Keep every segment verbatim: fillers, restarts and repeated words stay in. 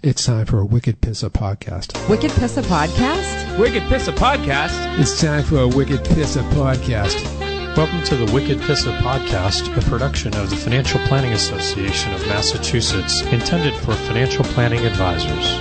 It's time for a Wicked Pissa podcast. Wicked Pissa podcast? Wicked Pissa podcast? It's time for a Wicked Pissa podcast. Welcome to the Wicked Pissa podcast, a production of the Financial Planning Association of Massachusetts, intended for financial planning advisors.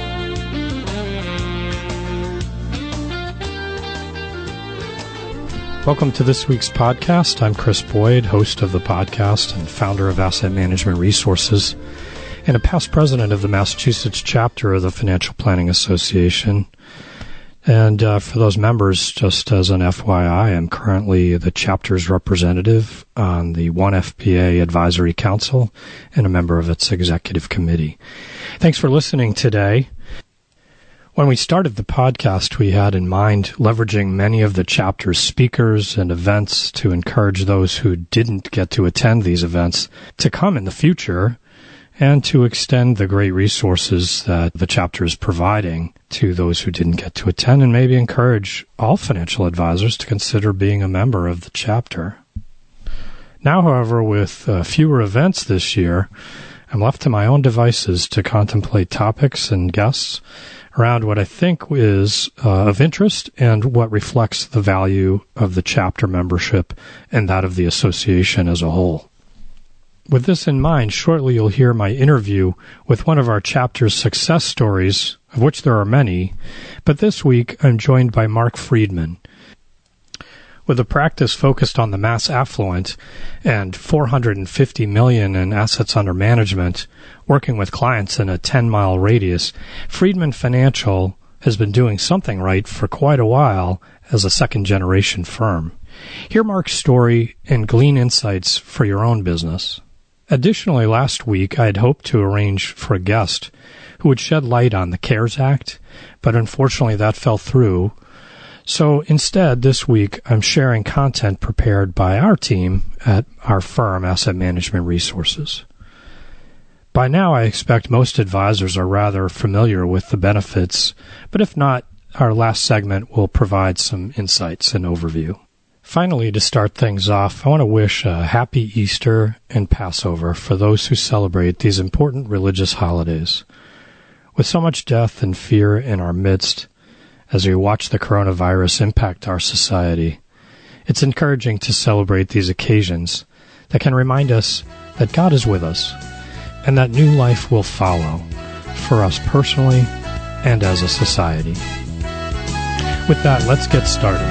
Welcome to this week's podcast. I'm Chris Boyd, host of the podcast and founder of Asset Management Resources, and a past president of the Massachusetts chapter of the Financial Planning Association. And uh, for those members, just as an F Y I, I'm currently the chapter's representative on the one F P A Advisory Council and a member of its executive committee. Thanks for listening today. When we started the podcast, we had in mind leveraging many of the chapter's speakers and events to encourage those who didn't get to attend these events to come in the future, and to extend the great resources that the chapter is providing to those who didn't get to attend, and maybe encourage all financial advisors to consider being a member of the chapter. Now, however, with uh, fewer events this year, I'm left to my own devices to contemplate topics and guests around what I think is uh, of interest and what reflects the value of the chapter membership and that of the association as a whole. With this in mind, shortly you'll hear my interview with one of our chapter's success stories, of which there are many, but this week I'm joined by Mark Friedman. With a practice focused on the mass affluent and four hundred fifty million dollars in assets under management, working with clients in a ten-mile radius, Friedman Financial has been doing something right for quite a while as a second-generation firm. Hear Mark's story and glean insights for your own business. Additionally, last week I had hoped to arrange for a guest who would shed light on the CARES Act, but unfortunately that fell through. So instead, this week I'm sharing content prepared by our team at our firm, Asset Management Resources. By now, I expect most advisors are rather familiar with the benefits, but if not, our last segment will provide some insights and overview. Finally, to start things off, I want to wish a happy Easter and Passover for those who celebrate these important religious holidays. With so much death and fear in our midst, as we watch the coronavirus impact our society, it's encouraging to celebrate these occasions that can remind us that God is with us and that new life will follow for us personally and as a society. With that, let's get started.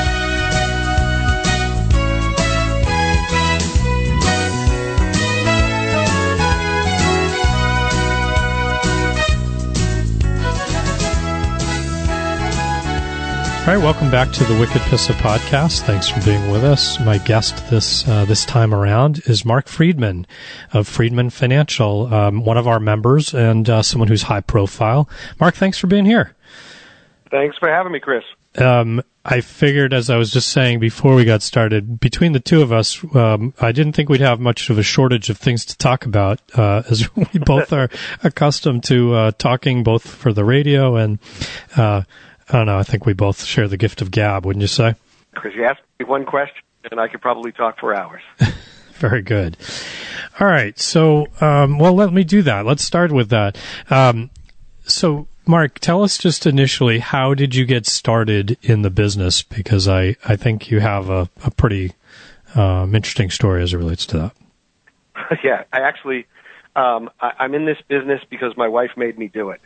All right, welcome back to the Wicked Pissa podcast. Thanks for being with us. My guest this uh, this time around is Mark Friedman of Friedman Financial, um, one of our members and uh, someone who's high profile. Mark, thanks for being here. Thanks for having me, Chris. Um, I figured, as I was just saying before we got started, between the two of us, um, I didn't think we'd have much of a shortage of things to talk about, uh, as we both are accustomed to uh, talking both for the radio and uh I don't know, I think we both share the gift of gab, wouldn't you say? Because you asked me one question, and I could probably talk for hours. Very good. All right, so, um, well, let me do that. Let's start with that. Um, so, Mark, tell us just initially, how did you get started in the business? Because I, I think you have a, a pretty um, interesting story as it relates to that. Yeah, I actually, um, I, I'm in this business because my wife made me do it.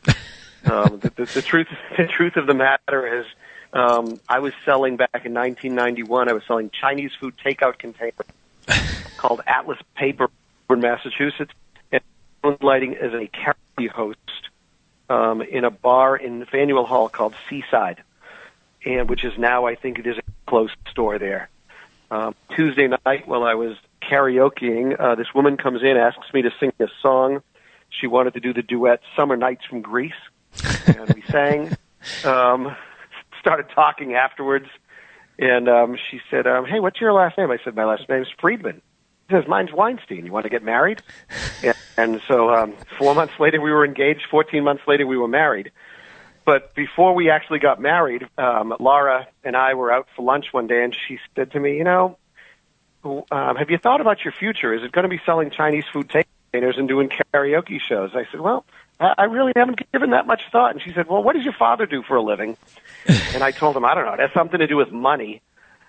um, the, the, the truth, the truth of the matter is, um, I was selling back in nineteen ninety-one. I was selling Chinese food takeout containers called Atlas Paper in Massachusetts, and lighting as a karaoke host um, in a bar in Faneuil Hall called Seaside, and which is now, I think, it is a closed store there. Um, Tuesday night, while I was karaokeing, uh, this woman comes in, asks me to sing a song. She wanted to do the duet "Summer Nights from Greece." And we sang, um, started talking afterwards, and um, she said, um, hey, what's your last name? I said, my last name's Friedman. She says, mine's Weinstein. You want to get married? And, and so um, four months later, we were engaged. Fourteen months later, we were married. But before we actually got married, um, Laura and I were out for lunch one day, and she said to me, you know, um, have you thought about your future? Is it going to be selling Chinese food takeout containers and doing karaoke shows? I said, well, I, I really haven't given that much thought. And she said, well, what does your father do for a living? And I told him, I don't know. It has something to do with money.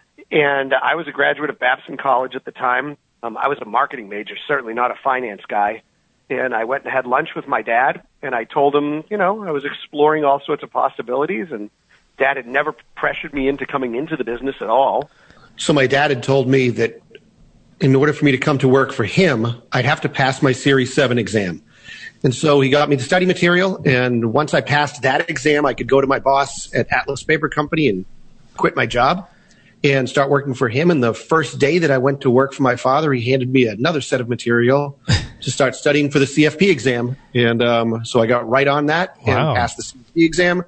And I was a graduate of Babson College at the time. Um, I was a marketing major, certainly not a finance guy. And I went and had lunch with my dad, and I told him, you know, I was exploring all sorts of possibilities, and Dad had never pressured me into coming into the business at all. So my dad had told me that in order for me to come to work for him, I'd have to pass my Series seven exam. And so he got me the study material, and once I passed that exam, I could go to my boss at Atlas Paper Company and quit my job and start working for him. And the first day that I went to work for my father, he handed me another set of material to start studying for the C F P exam. And um, so I got right on that Wow. and passed the C F P exam.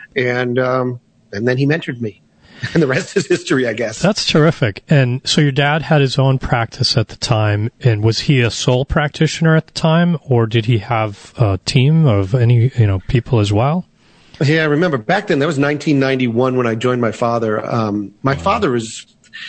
And um, and then he mentored me. And the rest is history, I guess. That's terrific. And so your dad had his own practice at the time, and was he a sole practitioner at the time, or did he have a team of any, you know, people as well? Yeah, I remember back then, that was nineteen ninety-one when I joined my father. Um, my wow. father was,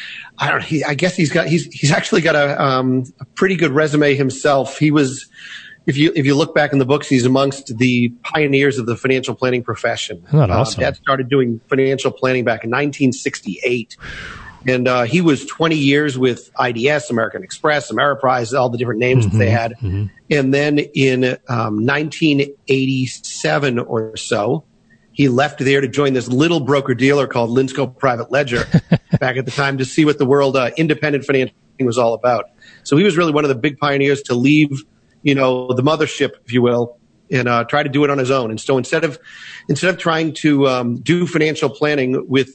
I don't know, he, I guess he's got, he's, he's actually got a, um, a pretty good resume himself. He was, if you, if you look back in the books, he's amongst the pioneers of the financial planning profession. Isn't that awesome? Uh, Dad started doing financial planning back in nineteen sixty-eight. And, uh, he was twenty years with I D S, American Express, Ameriprise, all the different names mm-hmm, that they had. Mm-hmm. And then in, um, nineteen eighty-seven or so, he left there to join this little broker-dealer called Linsco Private Ledger back at the time to see what the world uh, independent financing was all about. So he was really one of the big pioneers to leave, you know, the mothership, if you will, and uh, try to do it on his own. And so instead of instead of trying to um, do financial planning with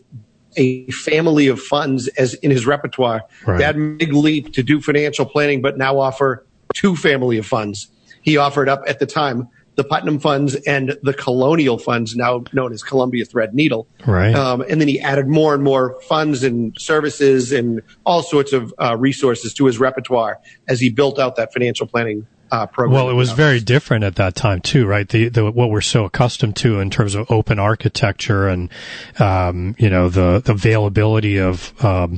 a family of funds as in his repertoire, right. Dad made a leap to do financial planning, but now offer two family of funds. He offered up at the time the Putnam Funds and the Colonial Funds, now known as Columbia Threadneedle. Right. Um, and then he added more and more funds and services and all sorts of uh, resources to his repertoire as he built out that financial planning uh, program. Well, it was very different at that time too, right? The, the what we're so accustomed to in terms of open architecture and um, you know the, the availability of um,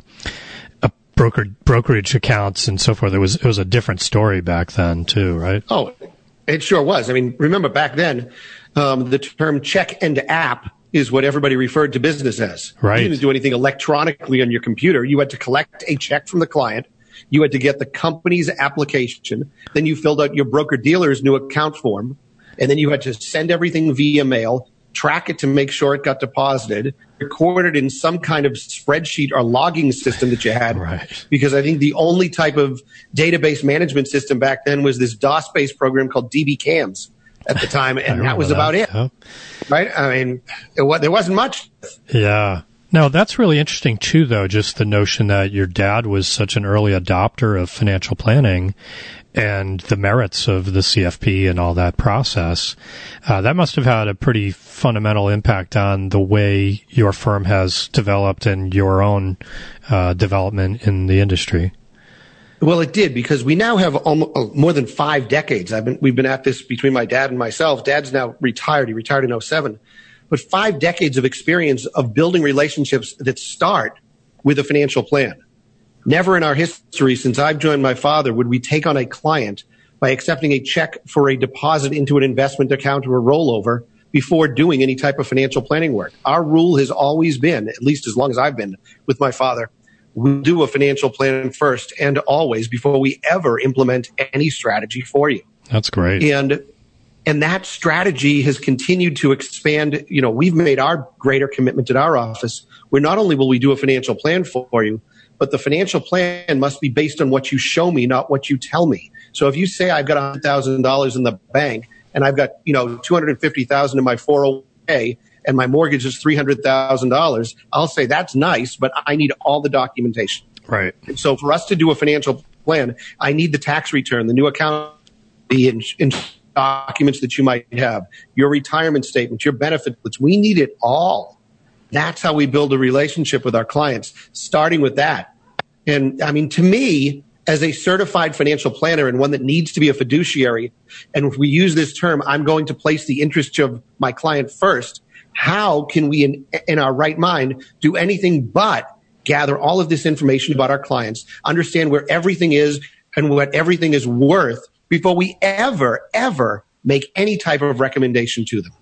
a broker brokerage accounts and so forth. It was it was a different story back then too, right? Oh. It sure was. I mean, remember back then, um, the term check and app is what everybody referred to business as. Right. You didn't do anything electronically on your computer. You had to collect a check from the client. You had to get the company's application. Then you filled out your broker-dealer's new account form. And then you had to send everything via mail, track it to make sure it got deposited, record it in some kind of spreadsheet or logging system that you had. Right. Because I think the only type of database management system back then was this DOS-based program called D B CAMS at the time, and that was that. about it. Yep. Right? I mean, it was, there wasn't much. Yeah. No, that's really interesting too, though, just the notion that your dad was such an early adopter of financial planning and the merits of the C F P and all that process. Uh, that must have had a pretty fundamental impact on the way your firm has developed and your own uh, development in the industry. Well, it did, because we now have almost, more than five decades. I've been, we've been at this between my dad and myself. Dad's now retired. He retired in oh seven. But five decades of experience of building relationships that start with a financial plan. Never in our history since I've joined my father would we take on a client by accepting a check for a deposit into an investment account or a rollover before doing any type of financial planning work. Our rule has always been, at least as long as I've been with my father, we'll do a financial plan first and always before we ever implement any strategy for you. That's great. And And that strategy has continued to expand. You know, we've made our greater commitment at our office where not only will we do a financial plan for you, but the financial plan must be based on what you show me, not what you tell me. So if you say I've got one hundred thousand dollars in the bank and I've got, you know, two hundred fifty thousand dollars in my four oh one k and my mortgage is three hundred thousand dollars, I'll say that's nice, but I need all the documentation. Right. And so for us to do a financial plan, I need the tax return, the new account, the in, in documents that you might have, your retirement statement, your benefits. We need it all. That's how we build a relationship with our clients, starting with that. And I mean, to me, as a certified financial planner and one that needs to be a fiduciary, and if we use this term, I'm going to place the interest of my client first, how can we, in, in our right mind, do anything but gather all of this information about our clients, understand where everything is and what everything is worth before we ever, ever make any type of recommendation to them.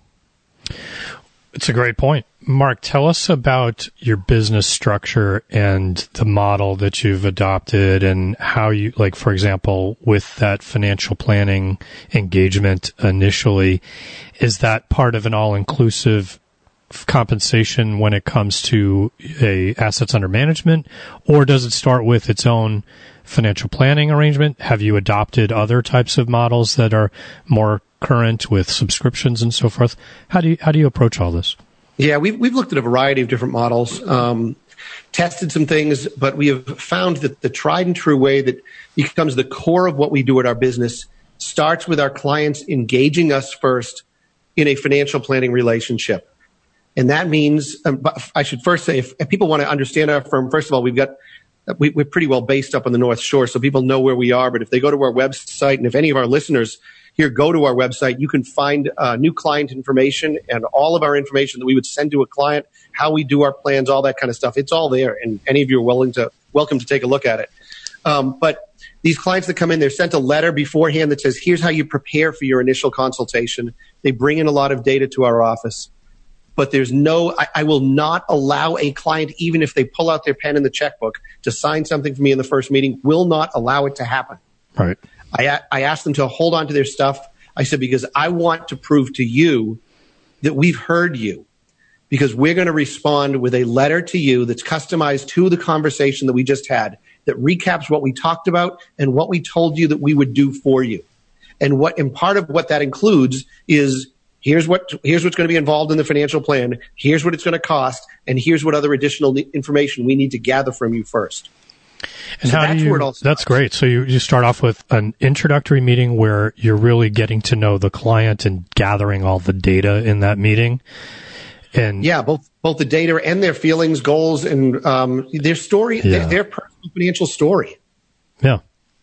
It's a great point. Mark, tell us about your business structure and the model that you've adopted and how you, like, for example, with that financial planning engagement initially, is that part of an all-inclusive compensation when it comes to a assets under management, or does it start with its own financial planning arrangement? Have you adopted other types of models that are more current with subscriptions and so forth? How do you how do you approach all this? Yeah, we've we've looked at a variety of different models, um, tested some things, but we have found that the tried and true way that becomes the core of what we do at our business starts with our clients engaging us first in a financial planning relationship. And that means, um, I should first say, if, if people want to understand our firm, first of all, we've got we, we're pretty well based up on the North Shore, so people know where we are. But if they go to our website, and if any of our listeners here go to our website, you can find uh, new client information and all of our information that we would send to a client, how we do our plans, all that kind of stuff. It's all there, and any of you are willing to welcome to take a look at it. Um, but these clients that come in, they're sent a letter beforehand that says, here's how you prepare for your initial consultation. They bring in a lot of data to our office. But there's no, I, I will not allow a client, even if they pull out their pen and the checkbook, to sign something for me in the first meeting, will not allow it to happen. Right. I, I asked them to hold on to their stuff. I said, because I want to prove to you that we've heard you, because we're going to respond with a letter to you that's customized to the conversation that we just had, that recaps what we talked about and what we told you that we would do for you. And what, and part of what that includes is, here's what, here's what's going to be involved in the financial plan, here's what it's going to cost, and here's what other additional information we need to gather from you first. And so how that's do you, where it all starts. That's great. So you, you start off with an introductory meeting where you're really getting to know the client and gathering all the data in that meeting. And yeah, both both the data and their feelings, goals, and um, their story, yeah. their, their personal financial story. Yeah.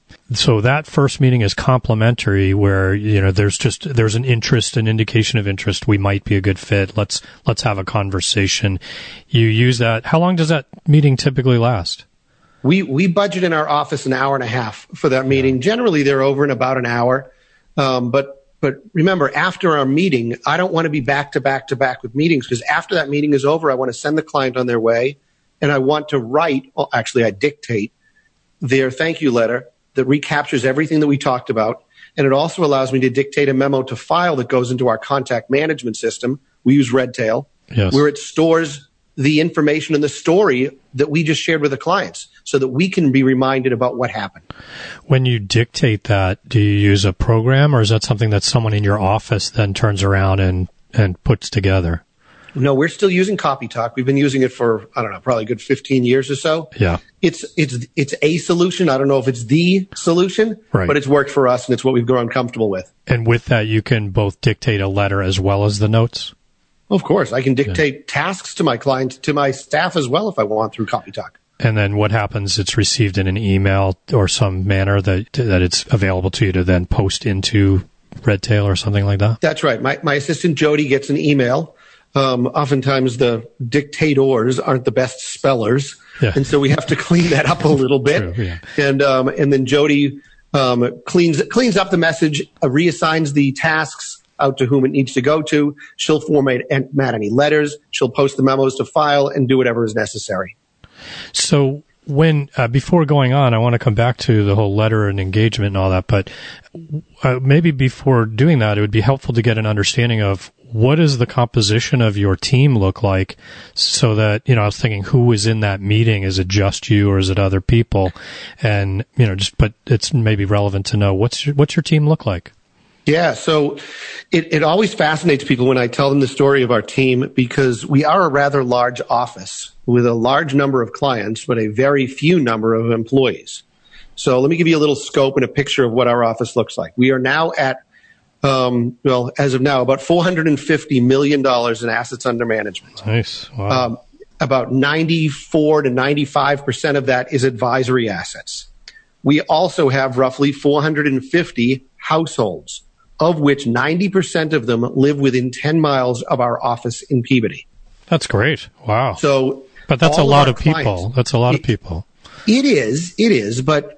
So that first meeting is complimentary, where, you know, there's just, there's an interest, an indication of interest. We might be a good fit. Let's, let's have a conversation. You use that. How long does that meeting typically last? We, we budget in our office an hour and a half for that meeting. Yeah. Generally, they're over in about an hour. Um, but, but remember, after our meeting, I don't want to be back to back to back with meetings, because after that meeting is over, I want to send the client on their way, and I want to write, well, actually I dictate their thank you letter that recaptures everything that we talked about. And it also allows me to dictate a memo to file that goes into our contact management system. We use Redtail, yes. where it stores the information and the story that we just shared with the clients so that we can be reminded about what happened. When you dictate that, do you use a program, or is that something that someone in your office then turns around and, and puts together? No, we're still using CopyTalk. We've been using it for, I don't know, probably a good fifteen years or so. Yeah. It's, it's, it's a solution. I don't know if it's the solution, right. but it's worked for us, and it's what we've grown comfortable with. And with that, you can both dictate a letter as well as the notes? Of course. I can dictate yeah. tasks to my clients, to my staff as well, if I want, through CopyTalk. And then what happens? It's received in an email or some manner that, that it's available to you to then post into Redtail or something like that? That's right. My, my assistant Jody gets an email. Um, oftentimes the dictators aren't the best spellers. Yeah. And so we have to clean that up a little bit. True, yeah. And, um, and then Jody, um, cleans, cleans up the message, uh, reassigns the tasks out to whom it needs to go to. She'll format any letters. She'll post the memos to file and do whatever is necessary. So when, uh, before going on, I want to come back to the whole letter and engagement and all that, but uh, maybe before doing that, it would be helpful to get an understanding of what does the composition of your team look like, so that, you know, I was thinking, who is in that meeting? Is it just you, or is it other people? And, you know, just, but it's maybe relevant to know what's your, what's your team look like? Yeah, so it, it always fascinates people when I tell them the story of our team, because we are a rather large office with a large number of clients, but a very few number of employees. So let me give you a little scope and a picture of what our office looks like. We are now at, um, well, as of now, about four hundred fifty million dollars in assets under management. Nice. Wow. Um, about ninety-four to ninety-five percent of that is advisory assets. We also have roughly four hundred fifty households, of which ninety percent of them live within ten miles of our office in Peabody. That's great. Wow. So, but that's a lot of, of people. Clients, that's a lot it, of people. It is. It is. But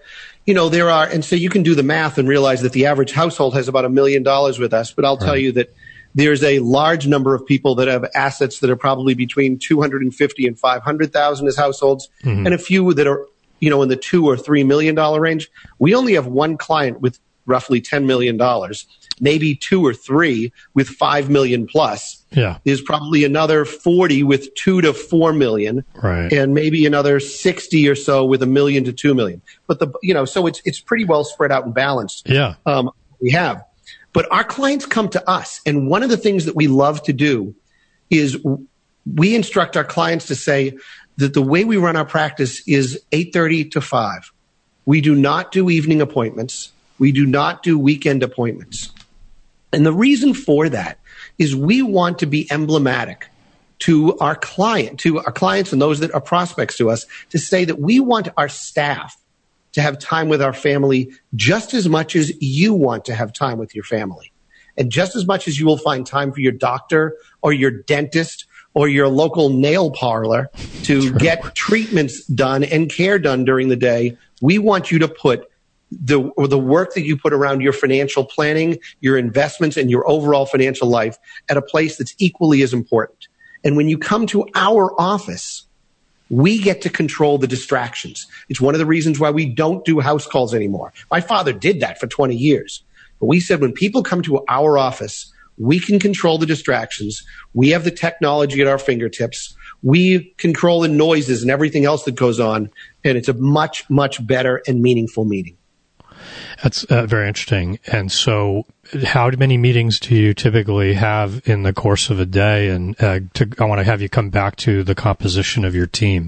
you know, there are, and so you can do the math and realize that the average household has about a million dollars with us. But I'll tell right. you that there's a large number of people that have assets that are probably between two hundred fifty and five hundred thousand as households, mm-hmm. and a few that are, you know, in the two or three million dollar range. We only have one client with roughly ten million dollars, maybe two or three with five million plus. Yeah. There's probably another forty with two to four million, right. and maybe another sixty or so with a million to two million. But the, you know, so it's, it's pretty well spread out and balanced. Yeah. Um, we have, but our clients come to us. And one of the things that we love to do is we instruct our clients to say that the way we run our practice is eight thirty to five. We do not do evening appointments. We do not do weekend appointments. And the reason for that is we want to be emblematic to our client, to our clients and those that are prospects to us, to say that we want our staff to have time with our family just as much as you want to have time with your family. And just as much as you will find time for your doctor or your dentist or your local nail parlor to True. Get treatments done and care done during the day, we want you to put the or the work that you put around your financial planning, your investments, and your overall financial life at a place that's equally as important. And when you come to our office, we get to control the distractions. It's one of the reasons why we don't do house calls anymore. My father did that for twenty years. But we said when people come to our office, we can control the distractions. We have the technology at our fingertips. We control the noises and everything else that goes on. And it's a much, much better and meaningful meeting. That's uh, very interesting. And so how many meetings do you typically have in the course of a day? And uh, to, I want to have you come back to the composition of your team.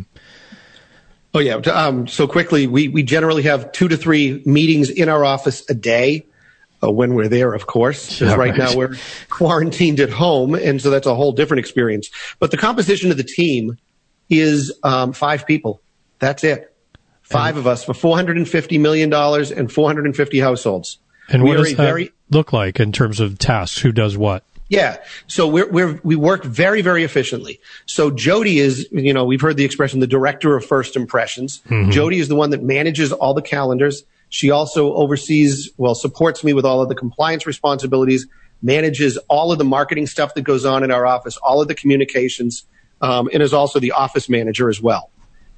Oh, yeah. Um, so quickly, we, we generally have two to three meetings in our office a day uh, when we're there, of course. Because yeah, right, right now we're quarantined at home, and so that's a whole different experience. But the composition of the team is um, five people. That's it. Five of us for four hundred fifty million dollars and four hundred fifty households. And what does that very, look like in terms of tasks? Who does what? Yeah. So we're, we're, we work very, very efficiently. So Jody is, you know, we've heard the expression, the director of first impressions. Mm-hmm. Jody is the one that manages all the calendars. She also oversees, well, supports me with all of the compliance responsibilities, manages all of the marketing stuff that goes on in our office, all of the communications, um, and is also the office manager as well.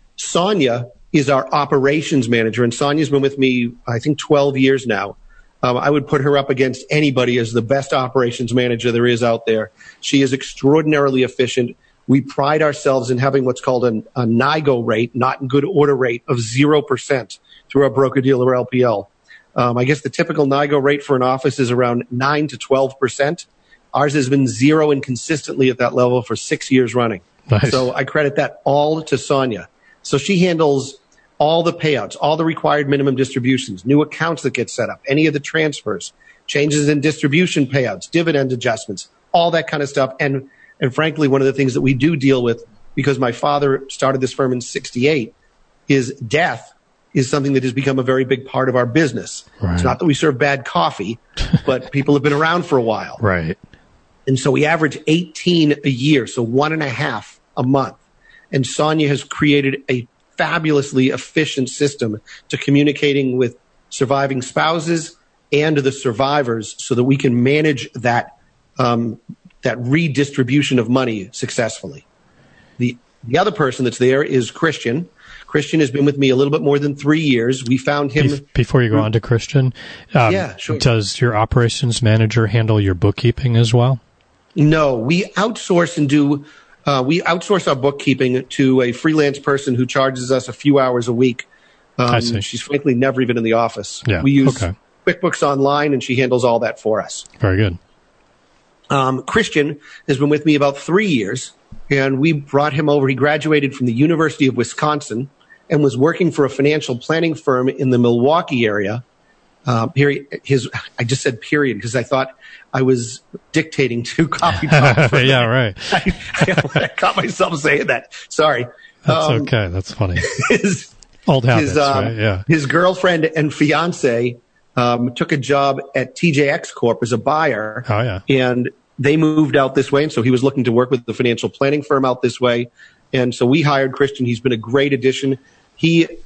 Sonia is our operations manager, and Sonia's been with me, I think, twelve years now. Um, I would put her up against anybody as the best operations manager there is out there. She is extraordinarily efficient. We pride ourselves in having what's called an, a N I G O rate, not in good order rate, of zero percent through our broker-dealer L P L. Um, I guess the typical N I G O rate for an office is around nine to twelve percent. Ours has been zero and consistently at that level for six years running. Nice. So I credit that all to Sonia. So she handles all the payouts, all the required minimum distributions, new accounts that get set up, any of the transfers, changes in distribution payouts, dividend adjustments, all that kind of stuff. And, and frankly, one of the things that we do deal with, because my father started this firm in sixty-eight, is death is something that has become a very big part of our business. Right. It's not that we serve bad coffee, but people have been around for a while. Right. And so we average eighteen a year, so one and a half a month. And Sonia has created a fabulously efficient system to communicating with surviving spouses and the survivors so that we can manage that um, that redistribution of money successfully. The the other person that's there is Christian. Christian has been with me a little bit more than three years. We found him... Before you go on to Christian, um, yeah, sure. Does your operations manager handle your bookkeeping as well? No, we outsource and do... Uh, we outsource our bookkeeping to a freelance person who charges us a few hours a week. Um, I see. She's frankly never even in the office. Yeah, we use okay. QuickBooks Online, and she handles all that for us. Very good. Um, Christian has been with me about three years, and we brought him over. He graduated from the University of Wisconsin and was working for a financial planning firm in the Milwaukee area. Uh, period. His, I just said period because I thought I was dictating to Copy Talk. Yeah, right. I, I, I caught myself saying that. Sorry. That's um, okay. That's funny. His, Old habits, his, um, right? Yeah. His girlfriend and fiance um, took a job at T J X Corp as a buyer. Oh, yeah. And they moved out this way, and so he was looking to work with the financial planning firm out this way. And so we hired Christian. He's been a great addition. He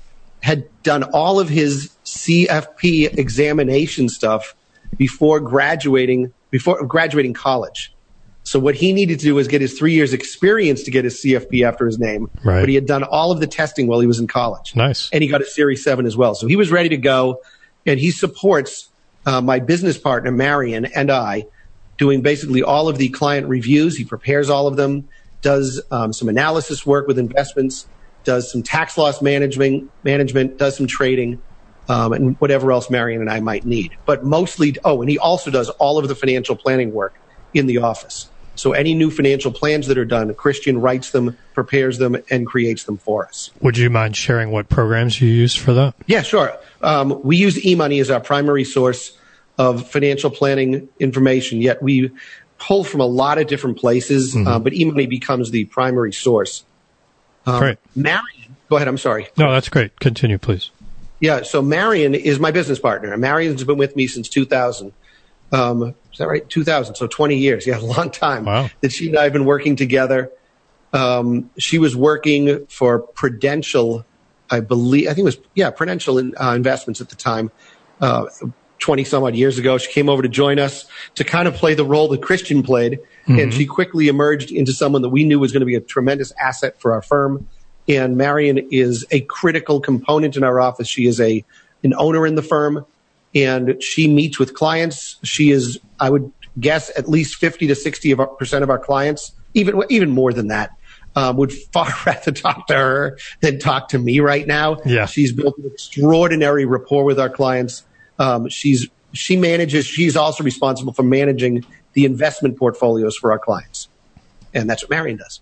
had done all of his C F P examination stuff before graduating, before graduating college. So what he needed to do was get his three years experience to get his C F P after his name. Right. But he had done all of the testing while he was in college. Nice. And he got a Series seven as well. So he was ready to go. And he supports uh, my business partner, Marion, and I, doing basically all of the client reviews. He prepares all of them, does um, some analysis work with investments, does some tax loss management, management, does some trading, um, and whatever else Marion and I might need. But mostly, oh, and he also does all of the financial planning work in the office. So any new financial plans that are done, Christian writes them, prepares them, and creates them for us. Would you mind sharing what programs you use for that? Yeah, sure. Um, we use eMoney as our primary source of financial planning information, yet we pull from a lot of different places, mm-hmm. uh, but eMoney becomes the primary source. Um, great. Marion, go ahead, I'm sorry. No, that's great. Continue, please. Yeah, so Marion is my business partner. Marion's been with me since two thousand. Um, is that right? two thousand, so twenty years. Yeah, a long time wow. that she and I have been working together. Um, she was working for Prudential, I believe, I think it was, yeah, Prudential in, uh, Investments at the time, uh, twenty some odd years ago. She came over to join us to kind of play the role that Christian played. Mm-hmm. And she quickly emerged into someone that we knew was going to be a tremendous asset for our firm. And Marion is a critical component in our office. She is a, an owner in the firm. And she meets with clients. She is, I would guess, at least fifty to sixty percent of our clients, even even more than that, um, would far rather talk to her than talk to me right now. Yeah. She's built an extraordinary rapport with our clients. Um, she's she manages. She's also responsible for managing the investment portfolios for our clients, and that's what Marion does.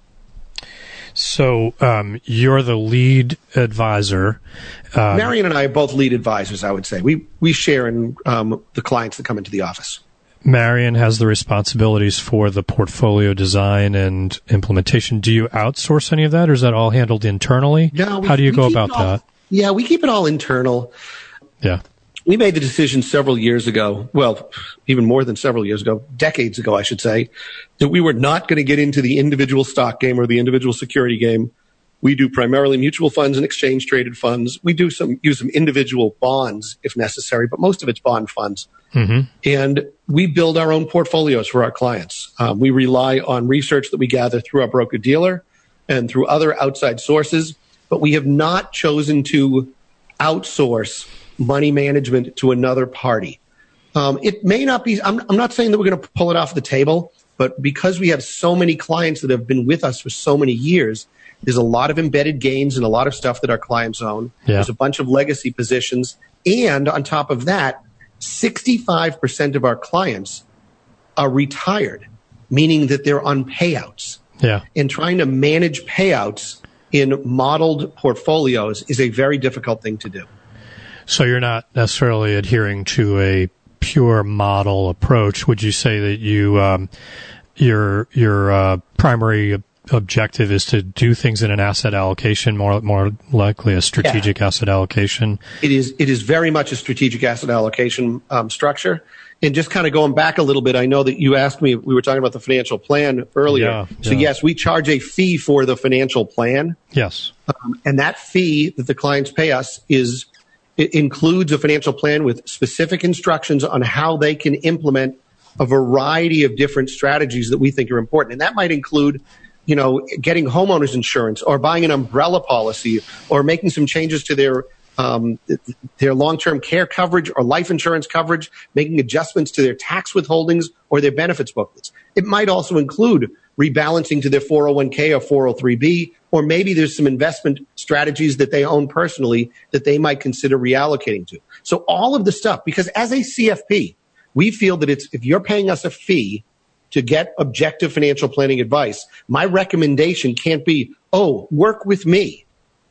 So um, you're the lead advisor. Um, Marion and I are both lead advisors, I would say. We we share in um, the clients that come into the office. Marion has the responsibilities for the portfolio design and implementation. Do you outsource any of that, or is that all handled internally? No, we, How do you we go keep about it all, that? Yeah, we keep it all internal. Yeah. We made the decision several years ago, well, even more than several years ago, decades ago, I should say, that we were not going to get into the individual stock game or the individual security game. We do primarily mutual funds and exchange traded funds. We do some use some individual bonds if necessary, but most of it's bond funds. Mm-hmm. And we build our own portfolios for our clients. Um, we rely on research that we gather through our broker dealer and through other outside sources, but we have not chosen to outsource money management to another party. Um, it may not be, I'm, I'm not saying that we're going to pull it off the table, but because we have so many clients that have been with us for so many years, there's a lot of embedded gains and a lot of stuff that our clients own. Yeah. There's a bunch of legacy positions. And on top of that, sixty-five percent of our clients are retired, meaning that they're on payouts. Yeah. And trying to manage payouts in modeled portfolios is a very difficult thing to do. So you're not necessarily adhering to a pure model approach. Would you say that you um, your your uh, primary objective is to do things in an asset allocation, more more likely a strategic yeah. asset allocation? It is it is very much a strategic asset allocation um, structure. And just kind of going back a little bit, I know that you asked me, we were talking about the financial plan earlier. Yeah, so yeah. yes, we charge a fee for the financial plan. Yes. Um, and that fee that the clients pay us is it includes a financial plan with specific instructions on how they can implement a variety of different strategies that we think are important. And that might include, you know, getting homeowners insurance or buying an umbrella policy or making some changes to their um, their long-term care coverage or life insurance coverage, making adjustments to their tax withholdings or their benefits booklets. It might also include rebalancing to their four oh one k or four oh three b, or maybe there's some investment strategies that they own personally that they might consider reallocating to. So all of the stuff, because as a C F P, we feel that it's, if you're paying us a fee to get objective financial planning advice, my recommendation can't be, oh, work with me.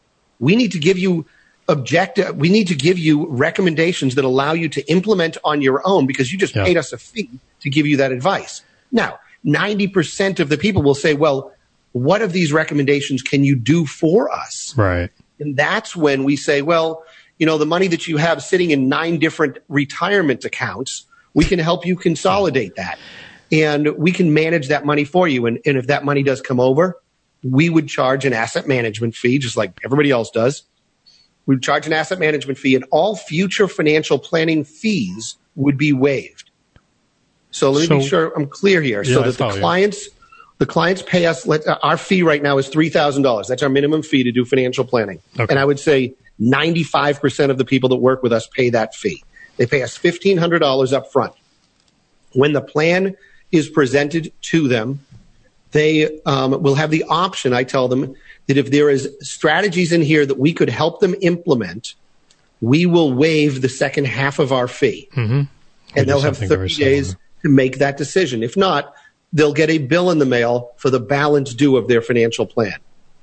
We need to give you objective, we need to give you recommendations that allow you to implement on your own because you just yeah. paid us a fee to give you that advice. Now, ninety percent of the people will say, well, what of these recommendations can you do for us? Right. And that's when we say, well, you know, the money that you have sitting in nine different retirement accounts, we can help you consolidate that. And we can manage that money for you. And, and if that money does come over, we would charge an asset management fee, just like everybody else does. We would charge an asset management fee, and all future financial planning fees would be waived. So let me so, be sure I'm clear here. Yeah, so that the clients, you. the clients pay us. Let, uh, our fee right now is three thousand dollars. That's our minimum fee to do financial planning. Okay. And I would say ninety-five percent of the people that work with us pay that fee. They pay us fifteen hundred dollars up front. When the plan is presented to them, they um, will have the option. I tell them that if there is strategies in here that we could help them implement, we will waive the second half of our fee. Mm-hmm. And they'll have thirty days to make that decision. If not, they'll get a bill in the mail for the balance due of their financial plan.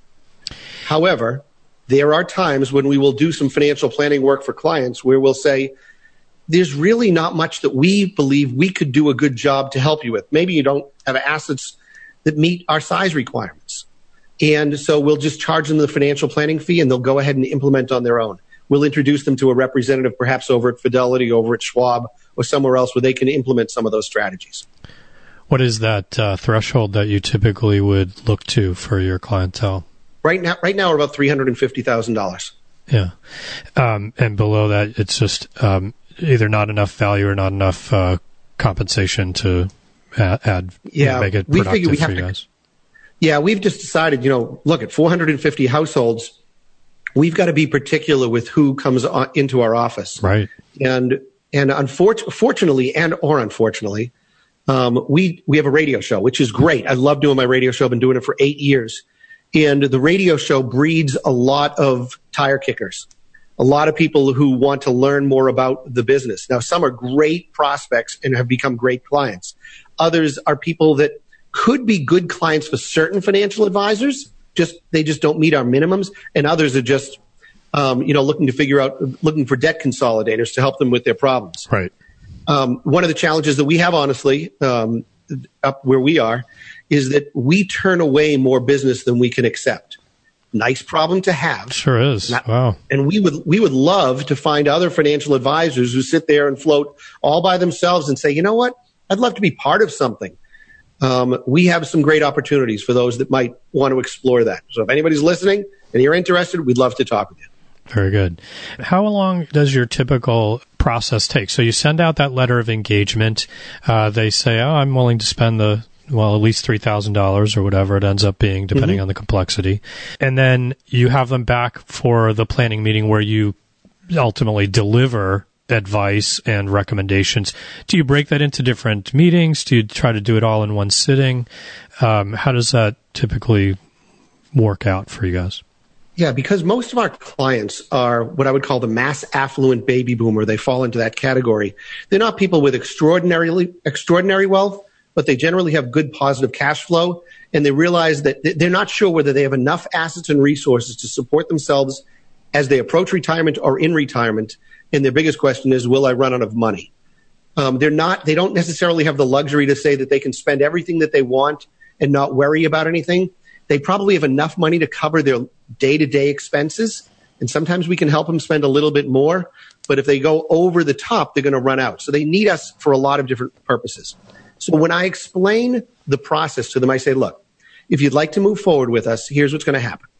However, there are times when we will do some financial planning work for clients where we'll say, there's really not much that we believe we could do a good job to help you with. Maybe you don't have assets that meet our size requirements. And so we'll just charge them the financial planning fee and they'll go ahead and implement on their own. We'll introduce them to a representative, perhaps over at Fidelity, over at Schwab, or somewhere else where they can implement some of those strategies. What is that uh, threshold that you typically would look to for your clientele? Right now, right now we're about three hundred fifty thousand dollars. Yeah. Um, and below that, it's just um, either not enough value or not enough uh, compensation to add, add yeah, you know, make it we productive figure we for have you to, guys. Yeah, we've just decided, you know, look, at four hundred fifty households, we've got to be particular with who comes on, into our office. Right. And and unfortunately, fortunately and or unfortunately, um, we we have a radio show, which is great. I love doing my radio show. I've been doing it for eight years. And the radio show breeds a lot of tire kickers, a lot of people who want to learn more about the business. Now, some are great prospects and have become great clients. Others are people that could be good clients for certain financial advisors, just they just don't meet our minimums. And others are just, um, you know, looking to figure out, looking for debt consolidators to help them with their problems. Right. Um, one of the challenges that we have, honestly, um, up where we are, is that we turn away more business than we can accept. Nice problem to have. Sure is. Not, wow. And we would we would love to find other financial advisors who sit there and float all by themselves and say, you know what, I'd love to be part of something. Um, we have some great opportunities for those that might want to explore that. So if anybody's listening and you're interested, we'd love to talk with you. Very good. How long does your typical process take? So you send out that letter of engagement. Uh, they say, oh, I'm willing to spend the, well, at least three thousand dollars or whatever it ends up being, depending mm-hmm. on the complexity. And then you have them back for the planning meeting where you ultimately deliver advice and recommendations. Do you break that into different meetings? Do you try to do it all in one sitting? Um, how does that typically work out for you guys? Yeah, because most of our clients are what I would call the mass affluent baby boomer. They fall into that category. They're not people with extraordinarily extraordinary wealth, but they generally have good positive cash flow, and they realize that they're not sure whether they have enough assets and resources to support themselves as they approach retirement or in retirement. And their biggest question is, will I run out of money? Um, they're not, they don't necessarily have the luxury to say that they can spend everything that they want and not worry about anything. They probably have enough money to cover their day-to-day expenses. And sometimes we can help them spend a little bit more. But if they go over the top, they're going to run out. So they need us for a lot of different purposes. So when I explain the process to them, I say, look, if you'd like to move forward with us, here's what's going to happen.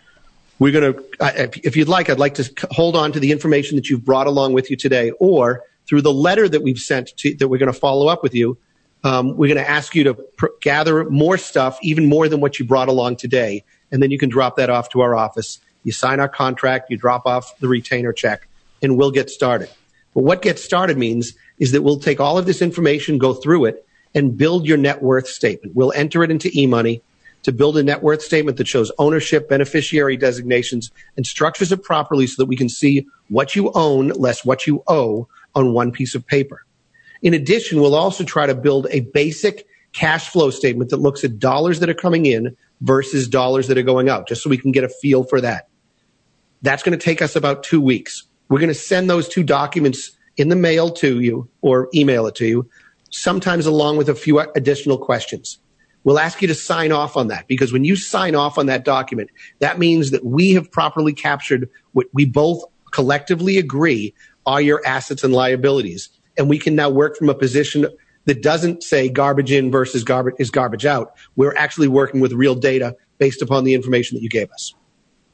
We're going to, if you'd like, I'd like to hold on to the information that you've brought along with you today, or through the letter that we've sent to, that we're going to follow up with you, um, we're going to ask you to pr- gather more stuff, even more than what you brought along today, and then you can drop that off to our office. You sign our contract, you drop off the retainer check, and we'll get started. But what get started means is that we'll take all of this information, go through it, and build your net worth statement. We'll enter it into eMoney to build a net worth statement that shows ownership, beneficiary designations, and structures it properly so that we can see what you own less what you owe on one piece of paper. In addition, we'll also try to build a basic cash flow statement that looks at dollars that are coming in versus dollars that are going out, just so we can get a feel for that. That's going to take us about two weeks. We're going to send those two documents in the mail to you or email it to you, sometimes along with a few additional questions. We'll ask you to sign off on that, because when you sign off on that document, that means that we have properly captured what we both collectively agree are your assets and liabilities. And we can now work from a position that doesn't say garbage in versus garbage is garbage out. We're actually working with real data based upon the information that you gave us.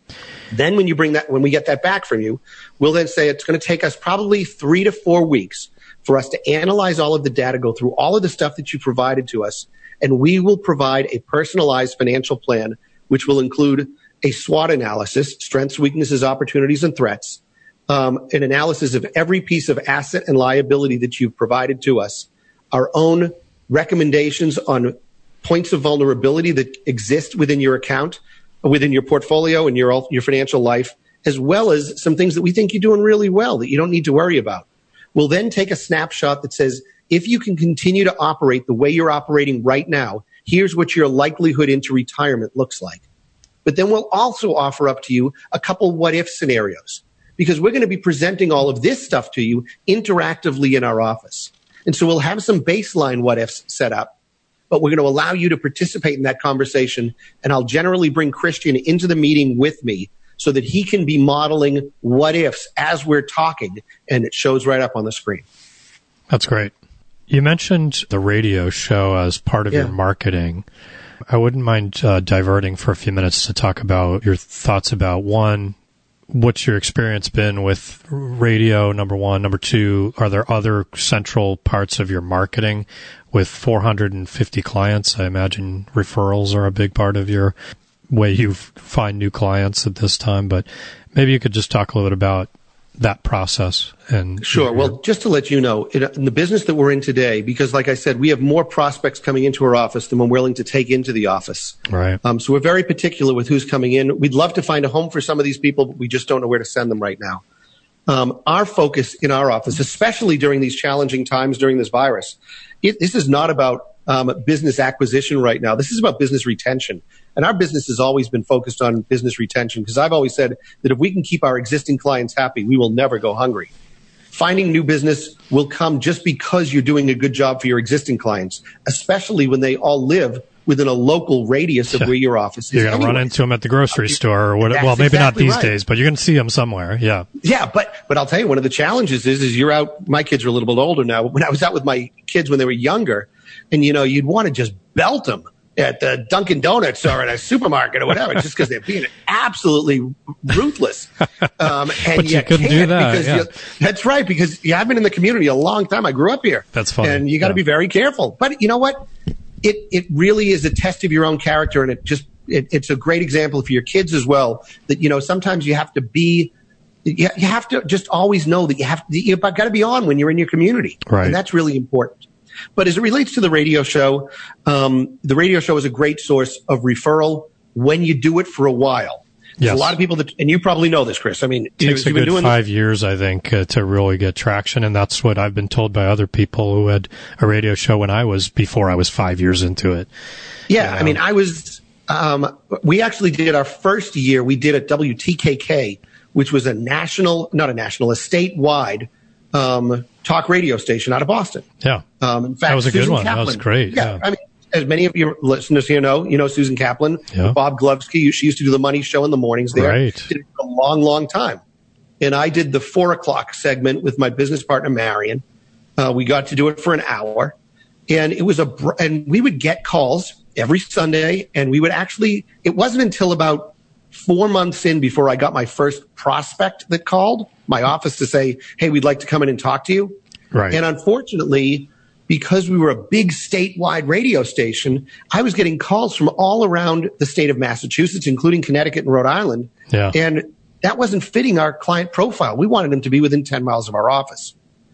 Then when you bring that, when we get that back from you, we'll then say it's going to take us probably three to four weeks for us to analyze all of the data, go through all of the stuff that you provided to us, and we will provide a personalized financial plan, which will include a SWOT analysis, strengths, weaknesses, opportunities, and threats, um, an analysis of every piece of asset and liability that you've provided to us, our own recommendations on points of vulnerability that exist within your account, within your portfolio and your, your financial life, as well as some things that we think you're doing really well that you don't need to worry about. We'll then take a snapshot that says, if you can continue to operate the way you're operating right now, here's what your likelihood into retirement looks like. But then we'll also offer up to you a couple what-if scenarios, because we're going to be presenting all of this stuff to you interactively in our office. And so we'll have some baseline what-ifs set up, but we're going to allow you to participate in that conversation, and I'll generally bring Christian into the meeting with me so that he can be modeling what-ifs as we're talking, and it shows right up on the screen. That's great. You mentioned the radio show as part of yeah. your marketing. I wouldn't mind uh, diverting for a few minutes to talk about your thoughts about, one, what's your experience been with radio, number one? Number two, are there other central parts of your marketing with four hundred fifty clients? I imagine referrals are a big part of your way you find new clients at this time, but maybe you could just talk a little bit about that process. And sure. Well, just to let you know, in, in the business that we're in today, because like I said, we have more prospects coming into our office than we're willing to take into the office. Right. Um, so we're very particular with who's coming in. We'd love to find a home for some of these people, but we just don't know where to send them right now. Um, our focus in our office, especially during these challenging times during this virus, it, this is not about um, business acquisition right now. This is about business retention. And our business has always been focused on business retention, because I've always said that if we can keep our existing clients happy, we will never go hungry. Finding new business will come just because you're doing a good job for your existing clients, especially when they all live within a local radius of where your office is. You're going to run into them at the grocery store or what? Well, maybe exactly not these right. days, but you're going to see them somewhere. Yeah. Yeah. But, but I'll tell you, one of the challenges is, is you're out, my kids are a little bit older now. When I was out with my kids when they were younger, and you know, you'd want to just belt them at the Dunkin' Donuts or at a supermarket or whatever, just because they're being absolutely ruthless. Um, and but you, you couldn't do that. Because yeah. you, that's right, because yeah, I've been in the community a long time. I grew up here. That's funny. And you got to yeah. be very careful. But you know what? It it really is a test of your own character, and it just it, it's a great example for your kids as well. That you know sometimes you have to be. You, you have to just always know that you have you've got to be on when you're in your community, right? And that's really important. But as it relates to the radio show, um, the radio show is a great source of referral when you do it for a while. There's yes. a lot of people that, and you probably know this, Chris. I mean, it takes a good five this. years, I think, uh, to really get traction. And that's what I've been told by other people who had a radio show when I was, before I was five years into it. Yeah. You know? I mean, I was, um, we actually did our first year, we did at W T K K, which was a national, not a national, a statewide, um, talk radio station out of Boston. Yeah. Um, in fact, that was a Susan good one. Kaplan, that was great. Yeah, yeah. I mean, as many of your listeners here know, you know Susan Kaplan, yeah. Bob Glovsky. She used to do the Money Show in the mornings there. Right. Did it for a long, long time. And I did the four o'clock segment with my business partner, Marion. Uh, we got to do it for an hour. And it was a, and we would get calls every Sunday. And we would actually, it wasn't until about four months in before I got my first prospect that called my office to say, hey, we'd like to come in and talk to you. Right. And unfortunately, because we were a big statewide radio station, I was getting calls from all around the state of Massachusetts, including Connecticut and Rhode Island. Yeah. And that wasn't fitting our client profile. We wanted them to be within ten miles of our office.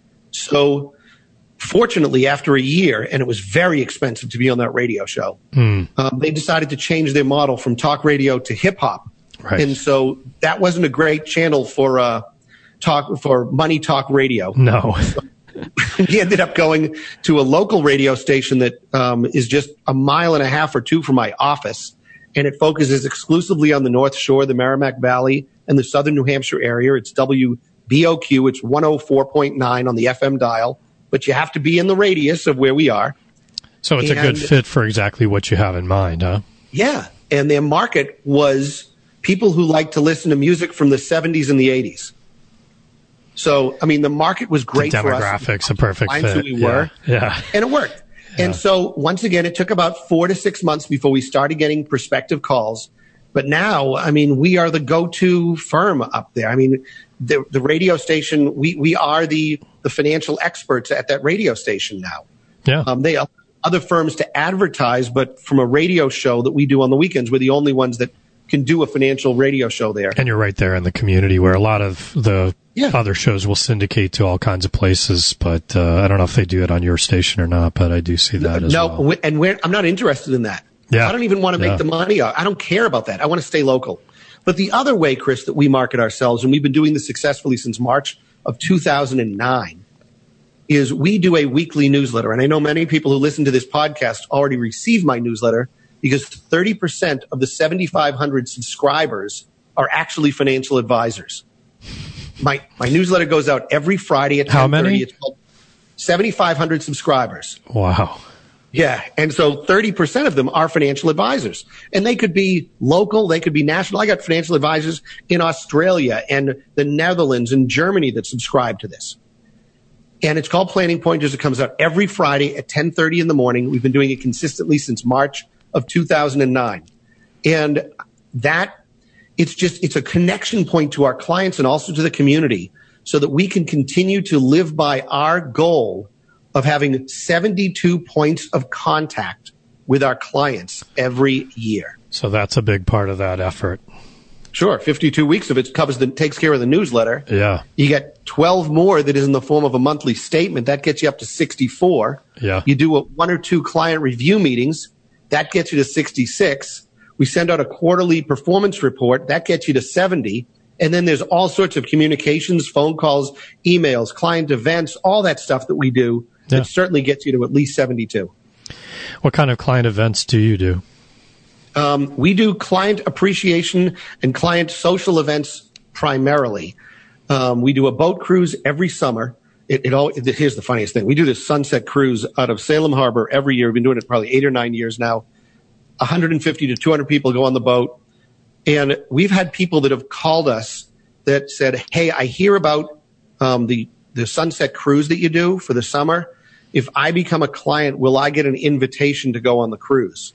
So fortunately, after a year, and it was very expensive to be on that radio show, mm. um, they decided to change their model from talk radio to hip hop. Right. And so that wasn't a great channel for uh, talk for money talk radio. No. So he ended up going to a local radio station that um, is just a mile and a half or two from my office, and it focuses exclusively on the North Shore, the Merrimack Valley, and the southern New Hampshire area. It's W B O Q. It's one oh four point nine on the F M dial, but you have to be in the radius of where we are. So it's and, a good fit for exactly what you have in mind, huh? Yeah, and their market was people who like to listen to music from the seventies and the eighties. So, I mean, the market was great the for us. Demographics, a perfect fit. Who we were, yeah. yeah. And it worked. Yeah. And so, once again, it took about four to six months before we started getting prospective calls. But now, I mean, we are the go-to firm up there. I mean, the, the radio station, we, we are the, the financial experts at that radio station now. Yeah. Um, they allow other firms to advertise, but from a radio show that we do on the weekends, we're the only ones that can do a financial radio show there. And you're right there in the community where a lot of the yeah. other shows will syndicate to all kinds of places, but uh, I don't know if they do it on your station or not, but I do see that as no, well. No, and we're, I'm not interested in that. Yeah. I don't even want to make yeah. the money. I don't care about that. I want to stay local. But the other way, Chris, that we market ourselves, and we've been doing this successfully since March of two thousand nine, is we do a weekly newsletter. And I know many people who listen to this podcast already receive my newsletter because thirty percent of the seventy-five hundred subscribers are actually financial advisors. My my newsletter goes out every Friday at How ten thirty. many? It's called seventy-five hundred subscribers. Wow. Yeah. And so thirty percent of them are financial advisors. And they could be local, they could be national. I got financial advisors in Australia and the Netherlands and Germany that subscribe to this. And it's called Planning Pointers. It comes out every Friday at ten thirty in the morning. We've been doing it consistently since March of two thousand nine. And that, it's just, it's a connection point to our clients and also to the community so that we can continue to live by our goal of having seventy-two points of contact with our clients every year. So that's a big part of that effort. Sure. fifty-two weeks of it covers the, takes care of the newsletter. Yeah. You get twelve more that is in the form of a monthly statement. That gets you up to sixty-four. Yeah. You do a, one or two client review meetings. That gets you to sixty-six. We send out a quarterly performance report. That gets you to seventy. And then there's all sorts of communications, phone calls, emails, client events, all that stuff that we do. Yeah. That certainly gets you to at least seventy-two. What kind of client events do you do? Um, we do client appreciation and client social events primarily. Um, we do a boat cruise every summer. It, it all, it, here's the funniest thing. We do this sunset cruise out of Salem Harbor every year. We've been doing it probably eight or nine years now. one hundred fifty to two hundred people go on the boat. And we've had people that have called us that said, hey, I hear about um, the, the sunset cruise that you do for the summer. If I become a client, will I get an invitation to go on the cruise?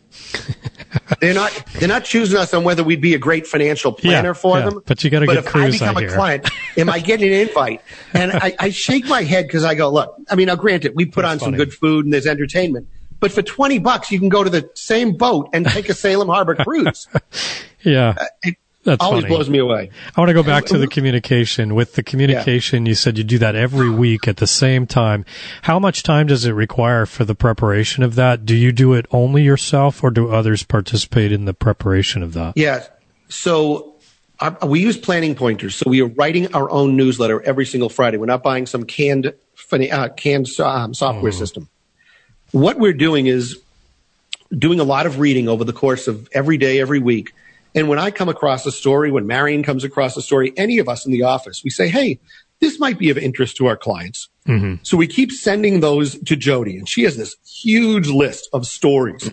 They're not, they're not choosing us on whether we'd be a great financial planner yeah, for yeah, them. But you got a good cruise, I But if I become I a hear. client, am I getting an invite? And I, I shake my head because I go, look, I mean, now granted, we put That's on funny. some good food and there's entertainment. But for twenty bucks, you can go to the same boat and take a Salem Harbor cruise. Yeah. Uh, it That's always funny. blows me away. I want to go back to the communication. With the communication, yeah. you said you do that every week at the same time. How much time does it require for the preparation of that? Do you do it only yourself, or do others participate in the preparation of that? Yeah. So our, we use Planning Pointers. So we are writing our own newsletter every single Friday. We're not buying some canned uh, canned um, software mm. system. What we're doing is doing a lot of reading over the course of every day, every week. And when I come across a story, when Marion comes across a story, any of us in the office, we say, hey, this might be of interest to our clients. Mm-hmm. So we keep sending those to Jody, and she has this huge list of stories.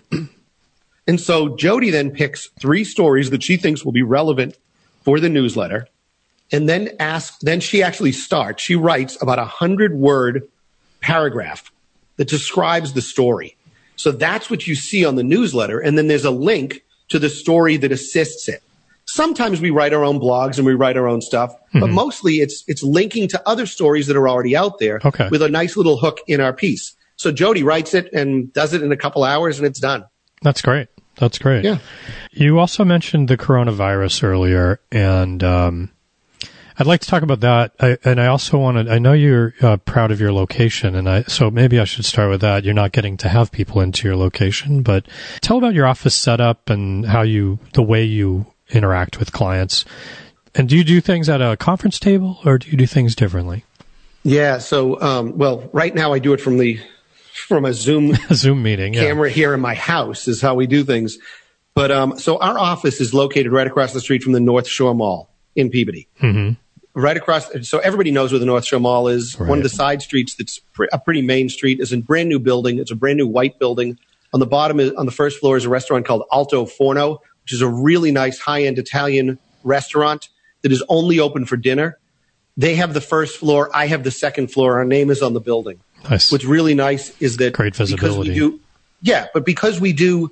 And so Jody then picks three stories that she thinks will be relevant for the newsletter, and then asks, then she actually starts, she writes about a hundred word paragraph that describes the story. So that's what you see on the newsletter. And then there's a link to the story that assists it. Sometimes we write our own blogs and we write our own stuff, mm-hmm. but mostly it's it's linking to other stories that are already out there okay. with a nice little hook in our piece. So Jody writes it and does it in a couple hours and it's done. That's great. That's great. Yeah. You also mentioned the coronavirus earlier, and um, I'd like to talk about that. I, and I also wanted, I know you're uh, proud of your location, and I, so maybe I should start with that. You're not getting to have people into your location, but tell about your office setup and how you, the way you interact with clients. And do you do things at a conference table, or do you do things differently? Yeah. So, um, well, right now I do it from the, from a Zoom Zoom meeting camera yeah. here in my house is how we do things. But, um, so our office is located right across the street from the North Shore Mall in Peabody. Mm-hmm. Right across, so everybody knows where the North Shore Mall is. Right. One of the side streets that's pre- a pretty main street is a brand new building. It's a brand new white building. On the bottom, is, on the first floor is a restaurant called Alto Forno, which is a really nice high-end Italian restaurant that is only open for dinner. They have the first floor. I have the second floor. Our name is on the building. Nice. What's really nice is that great visibility. Because we do, yeah, but because we do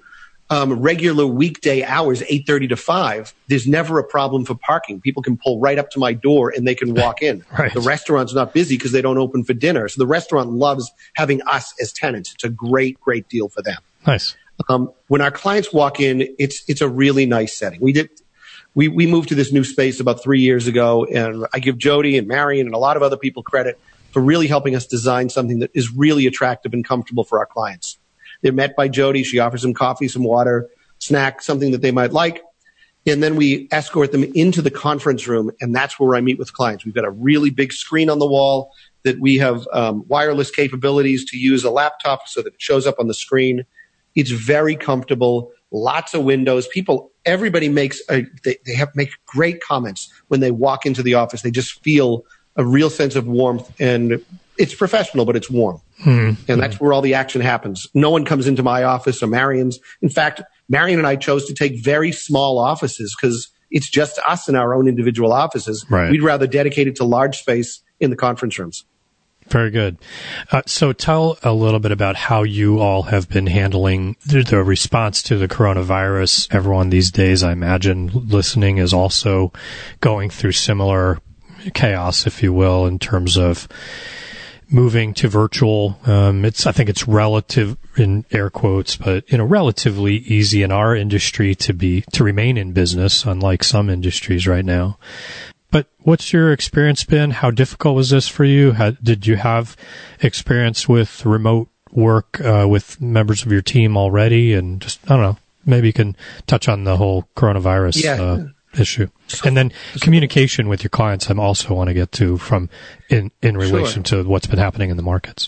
um, regular weekday hours, eight thirty to five, there's never a problem for parking. People can pull right up to my door and they can walk in. Right. The restaurant's not busy because they don't open for dinner. So the restaurant loves having us as tenants. It's a great, great deal for them. Nice. Um, when our clients walk in, it's it's a really nice setting. We did we we moved to this new space about three years ago, and I give Jody and Marion and a lot of other people credit for really helping us design something that is really attractive and comfortable for our clients. They're met by Jody. She offers them coffee, some water, snack, something that they might like. And then we escort them into the conference room, and that's where I meet with clients. We've got a really big screen on the wall that we have um, wireless capabilities to use a laptop so that it shows up on the screen. It's very comfortable, lots of windows. People, everybody makes, a, they, they have make great comments when they walk into the office. They just feel a real sense of warmth, and it's professional, but it's warm. Mm-hmm. And that's where all the action happens. No one comes into my office or Marion's. In fact, Marion and I chose to take very small offices because it's just us in our own individual offices. Right. We'd rather dedicate it to large space in the conference rooms. Very good. Uh, so tell a little bit about how you all have been handling the, the response to the coronavirus. Everyone these days, I imagine, listening is also going through similar chaos, if you will, in terms of moving to virtual. Um, it's, I think it's relative in air quotes, but, you know, relatively easy in our industry to be, to remain in business, unlike some industries right now. But what's your experience been? How difficult was this for you? How, did you have experience with remote work, uh, with members of your team already? And just, I don't know, maybe you can touch on the whole coronavirus, yeah. uh, issue. And then communication with your clients, I also want to get to from in, in relation Sure. to what's been happening in the markets.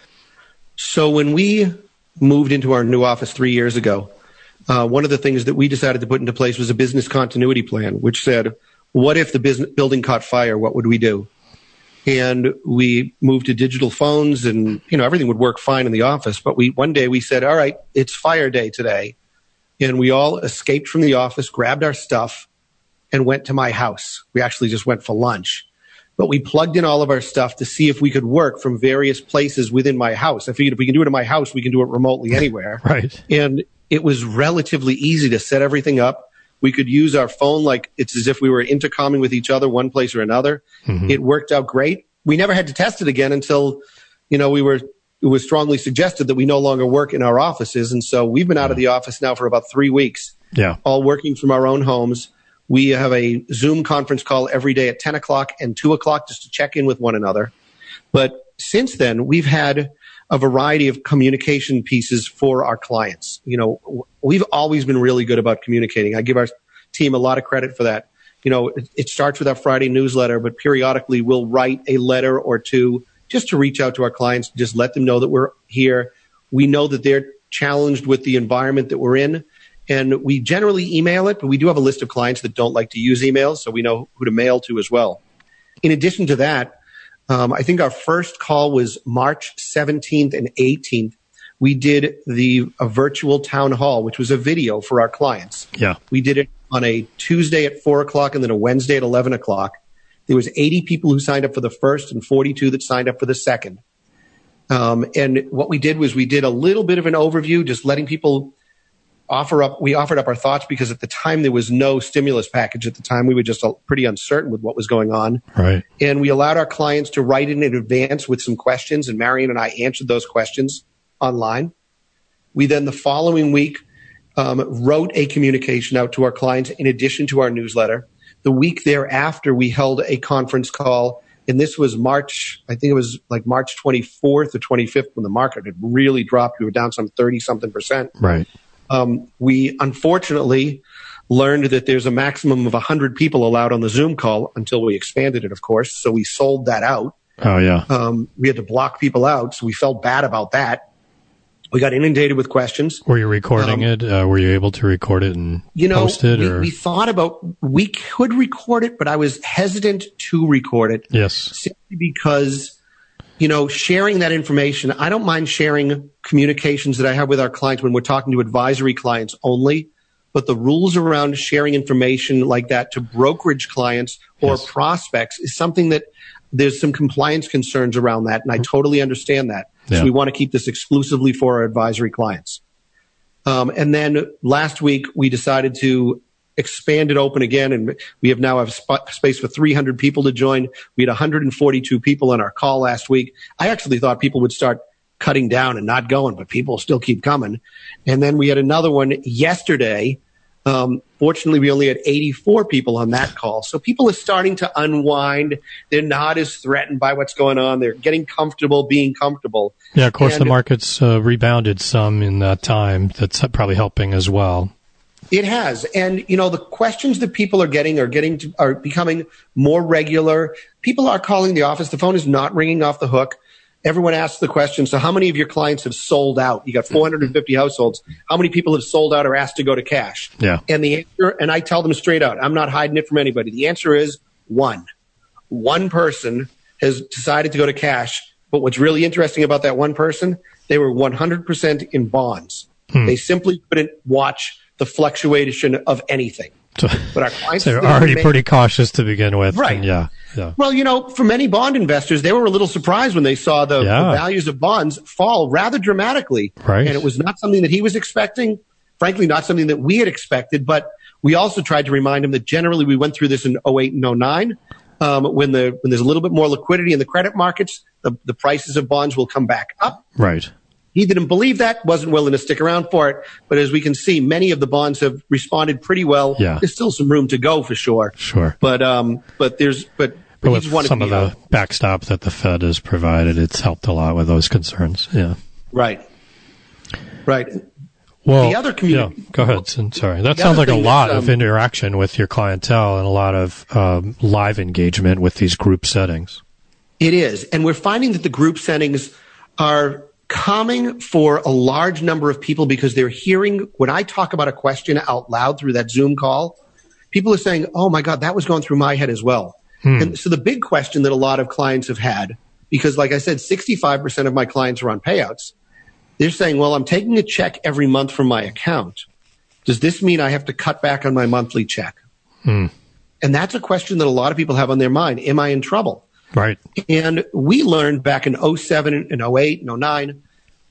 So when we moved into our new office three years ago, uh, one of the things that we decided to put into place was a business continuity plan, which said, what if the business building caught fire? What would we do? And we moved to digital phones, and, you know, everything would work fine in the office. But we, one day we said, all right, it's fire day today. And we all escaped from the office, grabbed our stuff, and went to my house. We actually just went for lunch. But we plugged in all of our stuff to see if we could work from various places within my house. I figured if we can do it in my house, we can do it remotely anywhere. Right. And it was relatively easy to set everything up. We could use our phone like it's as if we were intercomming with each other one place or another. Mm-hmm. It worked out great. We never had to test it again until, you know, we were, it was strongly suggested that we no longer work in our offices. And so we've been out of the office now for about three weeks, yeah, all working from our own homes. We have a Zoom conference call every day at ten o'clock and two o'clock just to check in with one another. But since then, we've had a variety of communication pieces for our clients. You know, we've always been really good about communicating. I give our team a lot of credit for that. You know, it, it starts with our Friday newsletter, but periodically we'll write a letter or two just to reach out to our clients, just let them know that we're here. We know that they're challenged with the environment that we're in. And we generally email it, but we do have a list of clients that don't like to use emails, so we know who to mail to as well. In addition to that, um, I think our first call was March seventeenth and eighteenth. We did the a virtual town hall, which was a video for our clients. Yeah. We did it on a Tuesday at four o'clock and then a Wednesday at eleven o'clock. There was eighty people who signed up for the first and forty-two that signed up for the second. Um, and what we did was we did a little bit of an overview, just letting people offer up, we offered up our thoughts because at the time there was no stimulus package at the time. We were just pretty uncertain with what was going on. Right. And we allowed our clients to write in in advance with some questions, and Marion and I answered those questions online. We then the following week um, wrote a communication out to our clients in addition to our newsletter. The week thereafter, we held a conference call, and this was March, I think it was like March twenty-fourth or twenty-fifth when the market had really dropped. We were down some thirty-something percent. Right. Um, we unfortunately learned that there's a maximum of one hundred people allowed on the Zoom call until we expanded it, of course. So we sold that out. Oh, yeah. Um, we had to block people out, so we felt bad about that. We got inundated with questions. Were you recording um, it? Uh, were you able to record it and you know, post it? We, or? we thought about, we could record it, but I was hesitant to record it. Yes. Simply because, you know, sharing that information, I don't mind sharing communications that I have with our clients when we're talking to advisory clients only, but the rules around sharing information like that to brokerage clients or yes. prospects is something that there's some compliance concerns around that, and I totally understand that. Yeah. So we want to keep this exclusively for our advisory clients. Um, and then last week we decided to expand it open again, and we have now have sp- space for three hundred people to join. We had one hundred forty-two people on our call last week. I actually thought people would start cutting down and not going, but people still keep coming. And then we had another one yesterday. Um, fortunately, we only had eighty-four people on that call. So people are starting to unwind. They're not as threatened by what's going on. They're getting comfortable being comfortable. Yeah, of course, and the market's uh, rebounded some in that time. That's probably helping as well. It has. And, you know, the questions that people are getting are getting to, are becoming more regular. People are calling the office. The phone is not ringing off the hook. Everyone asks the question, so how many of your clients have sold out? You got four hundred fifty households. How many people have sold out or asked to go to cash? Yeah. And the answer, and I tell them straight out, I'm not hiding it from anybody. The answer is one. One person has decided to go to cash. But what's really interesting about that one person, they were one hundred percent in bonds. Hmm. They simply couldn't watch the fluctuation of anything. So, but our clients so they're already remain, pretty cautious to begin with. Right. And yeah, yeah. Well, you know, for many bond investors, they were a little surprised when they saw the, yeah. the values of bonds fall rather dramatically. Right. And it was not something that he was expecting. Frankly, not something that we had expected. But we also tried to remind him that generally we went through this in oh eight and oh nine. Um, when the when there's a little bit more liquidity in the credit markets, the, the prices of bonds will come back up. Right. He didn't believe that, wasn't willing to stick around for it. But as we can see, many of the bonds have responded pretty well. Yeah. There's still some room to go for sure. Sure. But um, but there's but, but with some of the backstop that the Fed has provided, it's helped a lot with those concerns. Yeah. Right. Right. Well, the other community. Yeah, go ahead. Sorry. That sounds like a lot um, of interaction with your clientele and a lot of um, live engagement with these group settings. It is. And we're finding that the group settings are calming for a large number of people because they're hearing when I talk about a question out loud through that Zoom call, people are saying, oh my God, that was going through my head as well. Hmm. And so the big question that a lot of clients have had, because like I said, sixty-five percent of my clients are on payouts. They're saying, well, I'm taking a check every month from my account. Does this mean I have to cut back on my monthly check? Hmm. And that's a question that a lot of people have on their mind. Am I in trouble? Right. And we learned back in oh seven and oh eight and oh nine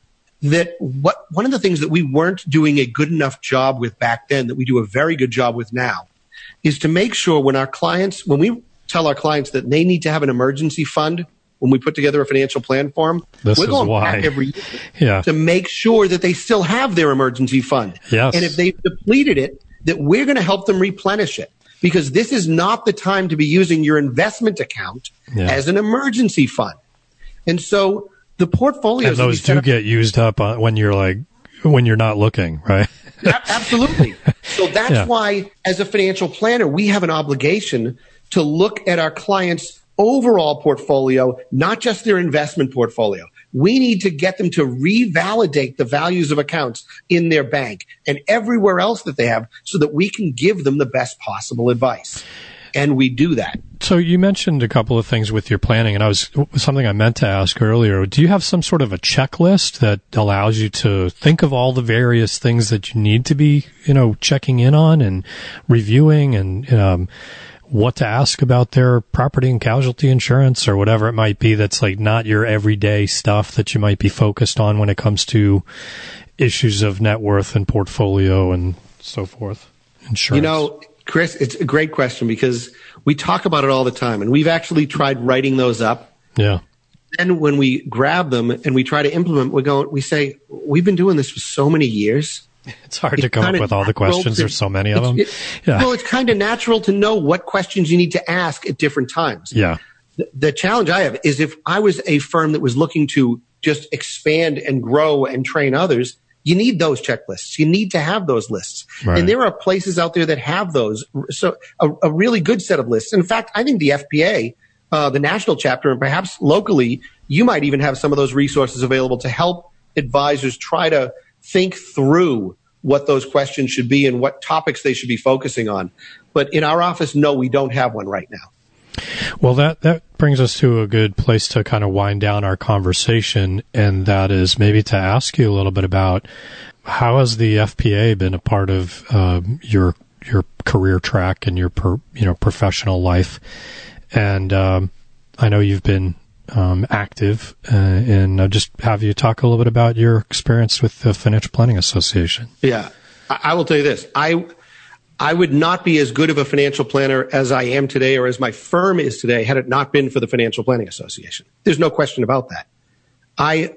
that what one of the things that we weren't doing a good enough job with back then that we do a very good job with now is to make sure when our clients, when we tell our clients that they need to have an emergency fund when we put together a financial plan for them, this we're is going why. back every year yeah. to make sure that they still have their emergency fund. Yes. And if they've depleted it, that we're going to help them replenish it. Because this is not the time to be using your investment account yeah. as an emergency fund. And so the portfolios... And those do get used up on, when you're like, when you're not looking, right? Absolutely. So that's yeah. why, as a financial planner, we have an obligation to look at our clients' overall portfolio, not just their investment portfolio. We need to get them to revalidate the values of accounts in their bank and everywhere else that they have so that we can give them the best possible advice. And we do that. So you mentioned a couple of things with your planning, and I was something I meant to ask earlier. Do you have some sort of a checklist that allows you to think of all the various things that you need to be, you know, checking in on and reviewing and, um, what to ask about their property and casualty insurance or whatever it might be that's like not your everyday stuff that you might be focused on when it comes to issues of net worth and portfolio and so forth? Insurance. You know, Chris, it's a great question because we talk about it all the time and we've actually tried writing those up. Yeah. Then when we grab them and we try to implement, we go, we say, we've been doing this for so many years. It's hard it's to come up with all the questions. To, There's so many of them. It, yeah. Well, it's kind of natural to know what questions you need to ask at different times. Yeah. The, the challenge I have is if I was a firm that was looking to just expand and grow and train others, you need those checklists. You need to have those lists. Right. And there are places out there that have those. So a, a really good set of lists. In fact, I think the F P A, uh, the national chapter, and perhaps locally, you might even have some of those resources available to help advisors try to think through what those questions should be and what topics they should be focusing on. But in our office, no, we don't have one right now. Well, that, that brings us to a good place to kind of wind down our conversation, and that is maybe to ask you a little bit about how has the F P A been a part of uh, your your career track and your per, you know professional life. And um, I know you've been um, active, uh, and I'll just have you talk a little bit about your experience with the Financial Planning Association. Yeah, I, I will tell you this. I I would not be as good of a financial planner as I am today or as my firm is today had it not been for the Financial Planning Association. There's no question about that. I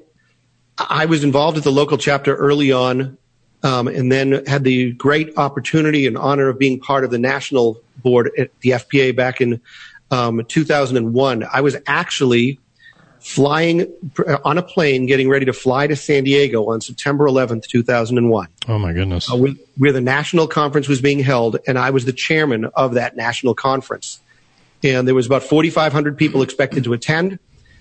I was involved at the local chapter early on, um, and then had the great opportunity and honor of being part of the national board at the F P A back in um, two thousand one. I was actually flying on a plane, getting ready to fly to San Diego on September eleventh, two thousand one. Oh, my goodness. Uh, where, where the national conference was being held, and I was the chairman of that national conference. And there was about forty-five hundred people expected to attend.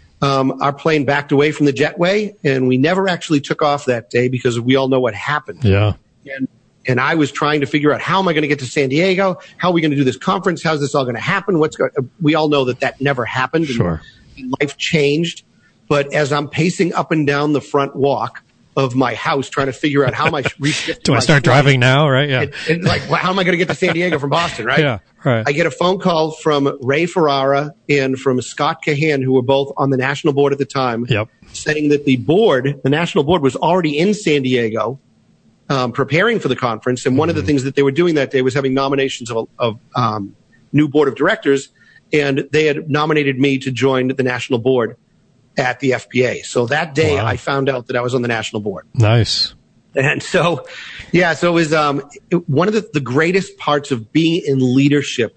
Um, our plane backed away from the jetway, and we never actually took off that day because we all know what happened. Yeah. And, and I was trying to figure out, how am I going to get to San Diego? How are we going to do this conference? How's this all going to happen? What's going? We all know that that never happened. Sure. And life changed. But as I'm pacing up and down the front walk of my house, trying to figure out how am I reshift do I start driving now? Right? Yeah. And, and like, well, how am I going to get to San Diego from Boston? Right. Yeah. Right. I get a phone call from Ray Ferrara and from Scott Cahan, who were both on the national board at the time, yep. saying that the board, the national board, was already in San Diego, um, preparing for the conference. And one mm-hmm. of the things that they were doing that day was having nominations of, of um, new board of directors, and they had nominated me to join the national board at the F P A. So that day, wow. I found out that I was on the national board. Nice. And so, yeah, so it was um, it, one of the, the greatest parts of being in leadership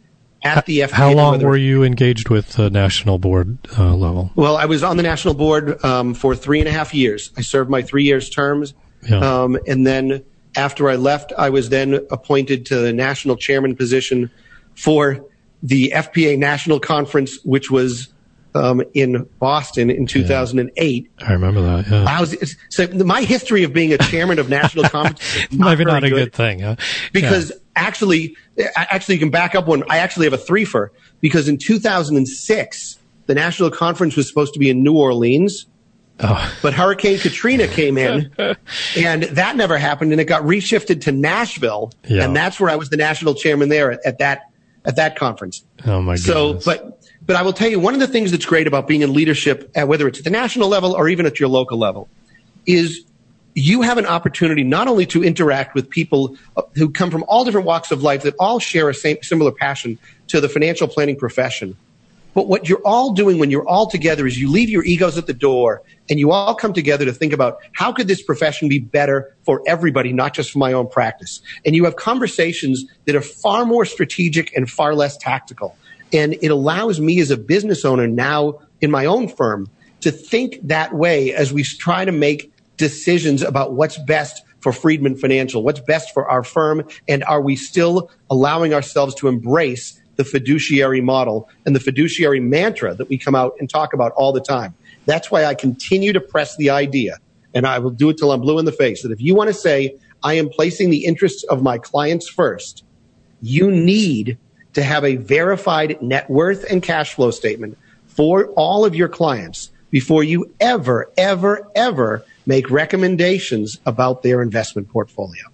at the F P A. How long were you engaged with the national board uh, level? Well, I was on the national board um, for three and a half years. I served my three years terms. Yeah. Um, and then after I left, I was then appointed to the national chairman position for the F P A National Conference, which was Um, in Boston in two thousand eight. Yeah, I remember that, yeah. I was, so my history of being a chairman of national conferences is not maybe not a good, good thing, huh? Because yeah. actually, actually you can back up one. I actually have a threefer, because in two thousand six, the national conference was supposed to be in New Orleans, oh. but Hurricane Katrina came in, and that never happened, and it got reshifted to Nashville, yeah. and that's where I was the national chairman there at, at that at that conference. Oh my goodness. So, but. But I will tell you, one of the things that's great about being in leadership, uh, whether it's at the national level or even at your local level, is you have an opportunity not only to interact with people uh, who come from all different walks of life that all share a same, similar passion to the financial planning profession, but what you're all doing when you're all together is you leave your egos at the door and you all come together to think about, how could this profession be better for everybody, not just for my own practice? And you have conversations that are far more strategic and far less tactical. And it allows me as a business owner now in my own firm to think that way as we try to make decisions about what's best for Friedman Financial, what's best for our firm, and are we still allowing ourselves to embrace the fiduciary model and the fiduciary mantra that we come out and talk about all the time. That's why I continue to press the idea, and I will do it till I'm blue in the face, that if you want to say, I am placing the interests of my clients first, you need to have a verified net worth and cash flow statement for all of your clients before you ever, ever, ever make recommendations about their investment portfolio.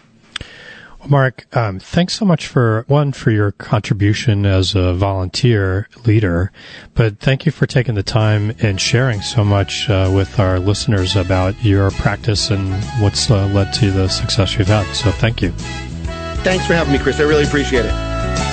Well, Mark, um, thanks so much for, one, for your contribution as a volunteer leader, but thank you for taking the time and sharing so much uh, with our listeners about your practice and what's uh, led to the success you've had. So thank you. Thanks for having me, Chris. I really appreciate it.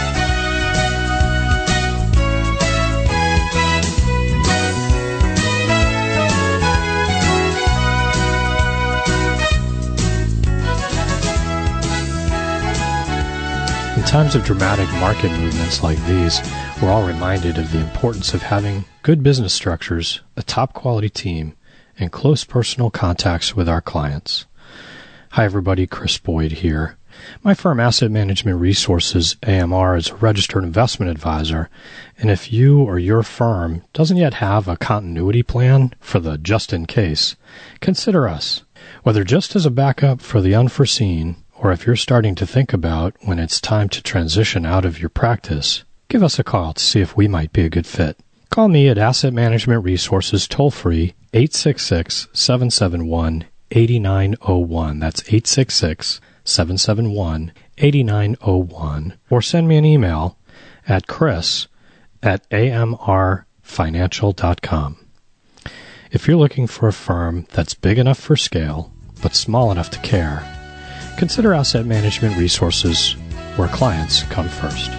In times of dramatic market movements like these, we're all reminded of the importance of having good business structures, a top-quality team, and close personal contacts with our clients. Hi, everybody. Chris Boyd here. My firm, Asset Management Resources, A M R, is a registered investment advisor, and if you or your firm doesn't yet have a continuity plan for the just-in-case, consider us. Whether just as a backup for the unforeseen, or if you're starting to think about when it's time to transition out of your practice, give us a call to see if we might be a good fit. Call me at Asset Management Resources toll-free eight six six, seven seven one, eight nine zero one. That's eight six six, seven seven one, eight nine zero one. Or send me an email at chris at A M R financial dot com. If you're looking for a firm that's big enough for scale, but small enough to care, consider Asset Management Resources, where clients come first.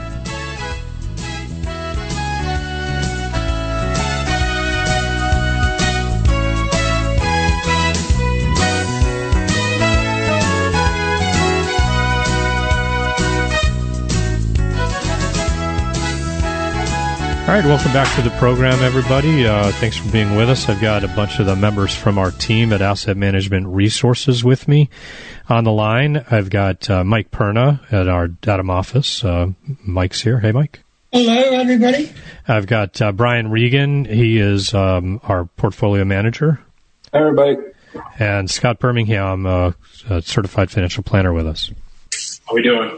All right, welcome back to the program, everybody. Uh, thanks for being with us. I've got a bunch of the members from our team at Asset Management Resources with me on the line. I've got uh, Mike Perna at our Dedham office. Uh, Mike's here. Hey, Mike. Hello, everybody. I've got uh, Brian Regan. He is um, our portfolio manager. Hi, everybody. And Scott Birmingham, uh, a certified financial planner with us. How we doing?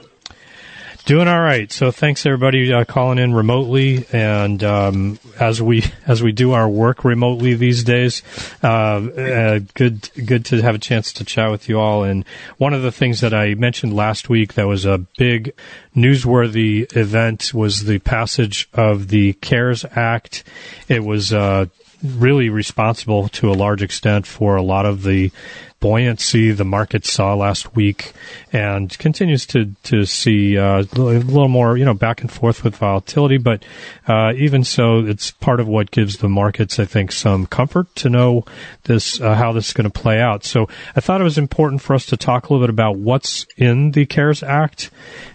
Doing all right. So thanks everybody uh, calling in remotely, and um, as we as we do our work remotely these days, uh, uh, good good to have a chance to chat with you all. And one of the things that I mentioned last week that was a big newsworthy event was the passage of the CARES Act. It was uh, really responsible to a large extent for a lot of the buoyancy the market saw last week, and continues to to see uh, a little more, you know, back and forth with volatility. But uh, even so, it's part of what gives the markets, I think, some comfort to know this uh, how this is going to play out. So I thought it was important for us to talk a little bit about what's in the CARES Act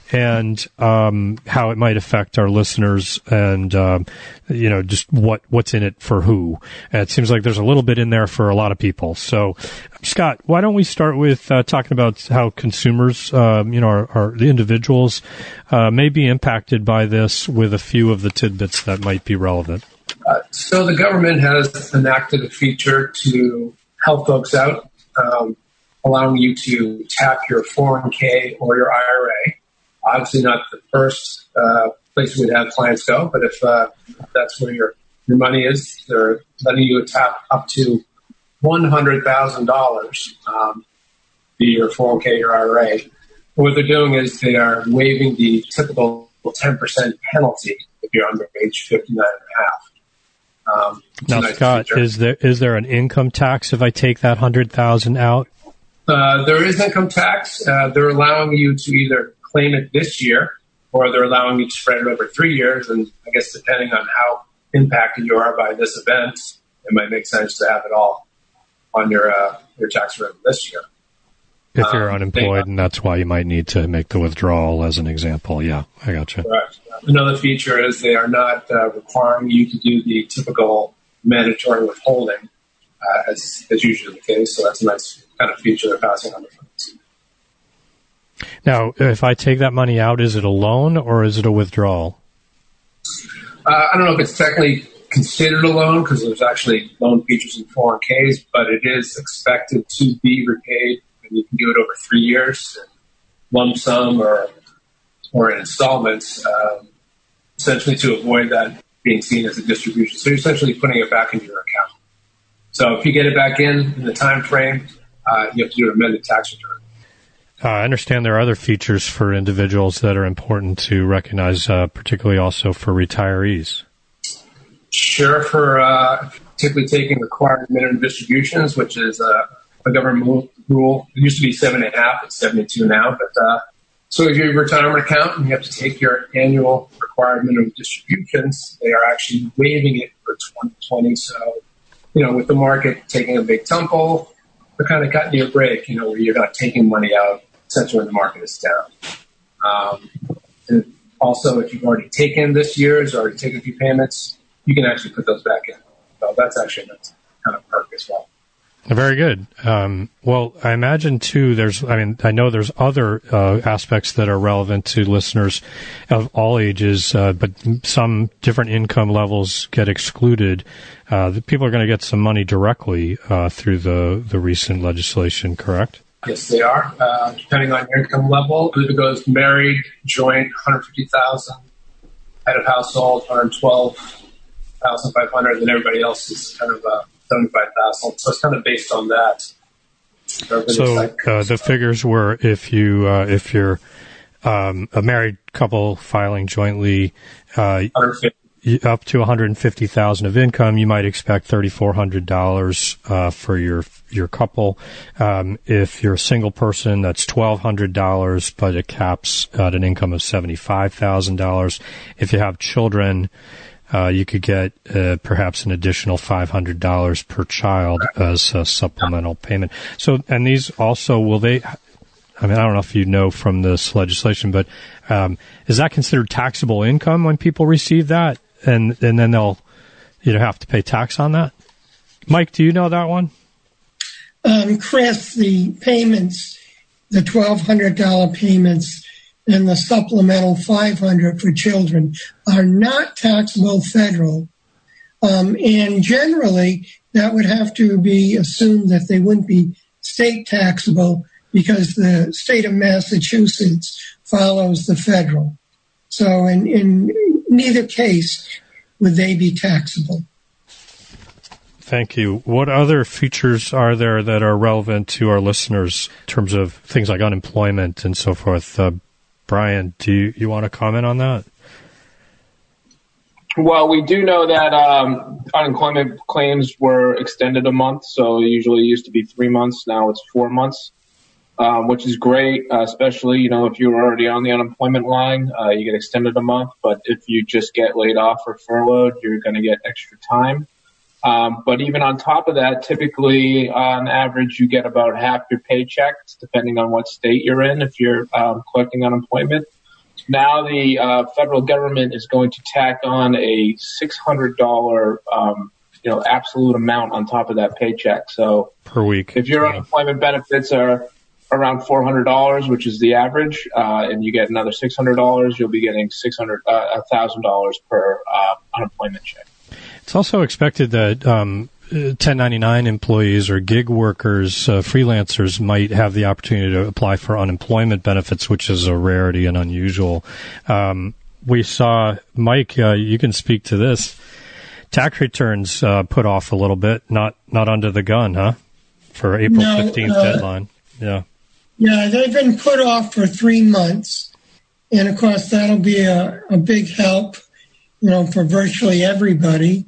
and um, how it might affect our listeners, and um, you know, just what what's in it for who. And it seems like there's a little bit in there for a lot of people. So, Scott, why don't we start with uh, talking about how consumers, um, you know, our, our the individuals, uh, may be impacted by this, with a few of the tidbits that might be relevant. Uh, so the government has enacted a feature to help folks out, um, allowing you to tap your four oh one k or your I R A. Obviously not the first uh, place we'd have clients go, but if uh, that's where your, your money is, they're letting you tap up to one hundred thousand dollars um, via your four oh one k or I R A. And what they're doing is they are waiving the typical ten percent penalty if you're under age fifty-nine and a half. Um, now, nice Scott, feature. is there is there an income tax if I take that one hundred thousand dollars out? Uh, there is income tax. Uh, they're allowing you to either claim it this year, or they're allowing you to spread it over three years. And I guess depending on how impacted you are by this event, it might make sense to have it all on your uh, your tax return this year. If you're um, unemployed, and that's why you might need to make the withdrawal as an example. Yeah, I got you. Correct. Another feature is they are not uh, requiring you to do the typical mandatory withholding, uh, as is usually the case. So that's a nice kind of feature they're passing on the funds. Now, if I take that money out, is it a loan or is it a withdrawal? Uh, I don't know if it's technically considered a loan because there's actually loan features in four oh one k's, but it is expected to be repaid, and you can do it over three years, lump sum or or in installments, um, essentially to avoid that being seen as a distribution. So you're essentially putting it back into your account. So if you get it back in in the time frame, uh, you have to do an amended tax return. Uh, I understand there are other features for individuals that are important to recognize, uh, particularly also for retirees. Sure, for uh, typically taking required minimum distributions, which is uh, a government rule. It used to be seven and a half, it's seventy-two now. But uh, so if you have a retirement account and you have to take your annual required minimum distributions, they are actually waiving it for twenty twenty. So, you know, with the market taking a big tumble, they're kind of cutting you a break, you know, where you're not taking money out essentially when the market is down. Um, and also, if you've already taken this year's or already taken a few payments, you can actually put those back in. So that's actually a kind of perk as well. Very good. Um, well, I imagine too, there's, I mean, I know there's other uh, aspects that are relevant to listeners of all ages, uh, but some different income levels get excluded. Uh, the people are going to get some money directly uh, through the, the recent legislation, correct? Yes, they are. Uh, depending on your income level, if it goes married, joint, one hundred fifty thousand dollars, head of household, one hundred twelve thousand five hundred dollars, then everybody else is kind of uh, seventy-five thousand dollars. So it's kind of based on that. So uh, the figures were if you uh, if you're um, a married couple filing jointly, uh, one hundred fifty up to one hundred fifty thousand dollars of income, you might expect three thousand four hundred dollars uh, for your your couple. Um, if you're a single person, that's twelve hundred dollars, but it caps at an income of seventy-five thousand dollars. If you have children, uh, you could get uh, perhaps an additional five hundred dollars per child as a supplemental payment. So, and these also, will they, I mean, I don't know if you know from this legislation, but um, is that considered taxable income when people receive that? And and then they'll, you know, have to pay tax on that? Mike, do you know that one? Um, Chris, the payments, the twelve hundred dollars payments and the supplemental five hundred dollars for children are not taxable federal. Um, and generally, that would have to be assumed that they wouldn't be state taxable because the state of Massachusetts follows the federal. So in, in neither case would they be taxable. Thank you. What other features are there that are relevant to our listeners in terms of things like unemployment and so forth? Uh, Brian, do you, you want to comment on that? Well, we do know that um, unemployment claims were extended a month, so usually it used to be three months. Now it's four months. Um, which is great, uh, especially, you know, if you're already on the unemployment line, uh, you get extended a month. But if you just get laid off or furloughed, you're going to get extra time. Um, but even on top of that, typically on average, you get about half your paychecks, depending on what state you're in, if you're um, collecting unemployment. Now the uh, federal government is going to tack on a six hundred dollars, um, you know, absolute amount on top of that paycheck. So per week, if your yeah. unemployment benefits are around four hundred dollars, which is the average, uh, and you get another six hundred dollars, you'll be getting six hundred dollars, uh, one thousand dollars per uh, unemployment check. It's also expected that um, ten ninety-nine employees or gig workers, uh, freelancers might have the opportunity to apply for unemployment benefits, which is a rarity and unusual. Um, we saw, Mike, uh, you can speak to this, tax returns uh, put off a little bit, not not under the gun, huh, for April fifteenth no, uh, deadline. Yeah. Yeah, they've been put off for three months. And, of course, that'll be a, a big help, you know, for virtually everybody.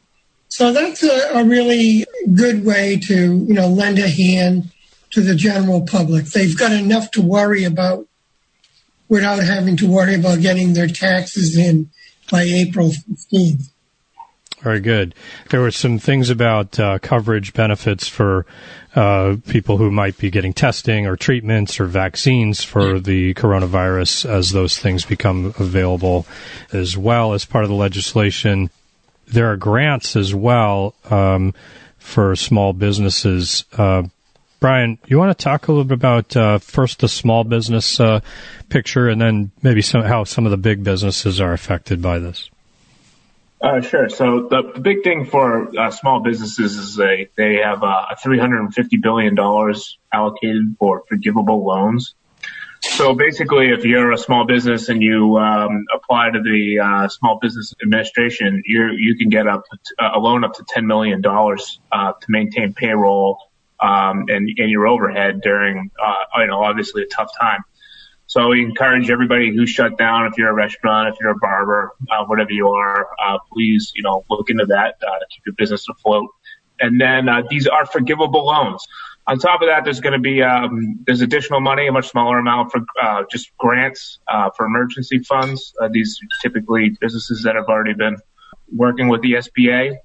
So that's a, a really good way to, you know, lend a hand to the general public. They've got enough to worry about without having to worry about getting their taxes in by April fifteenth. Very good. There were some things about uh, coverage benefits for uh, people who might be getting testing or treatments or vaccines for the coronavirus as those things become available as well as part of the legislation. There are grants as well um, for small businesses. Uh, Brian, you want to talk a little bit about uh, first the small business uh, picture and then maybe some, how some of the big businesses are affected by this? Uh, sure. So the, the big thing for uh, small businesses is they, they have uh, three hundred fifty billion dollars allocated for forgivable loans. So basically, if you're a small business and you um, apply to the uh, Small Business Administration, you you can get up to, uh, a loan up to ten million dollars uh, to maintain payroll um, and, and your overhead during, uh, you know, obviously a tough time. So we encourage everybody who's shut down, if you're a restaurant, if you're a barber, uh, whatever you are, uh, please, you know, look into that uh, to keep your business afloat. And then uh, these are forgivable loans. On top of that, there's going to be um, there's additional money, a much smaller amount for uh, just grants uh, for emergency funds. Uh, these typically businesses that have already been working with the S B A.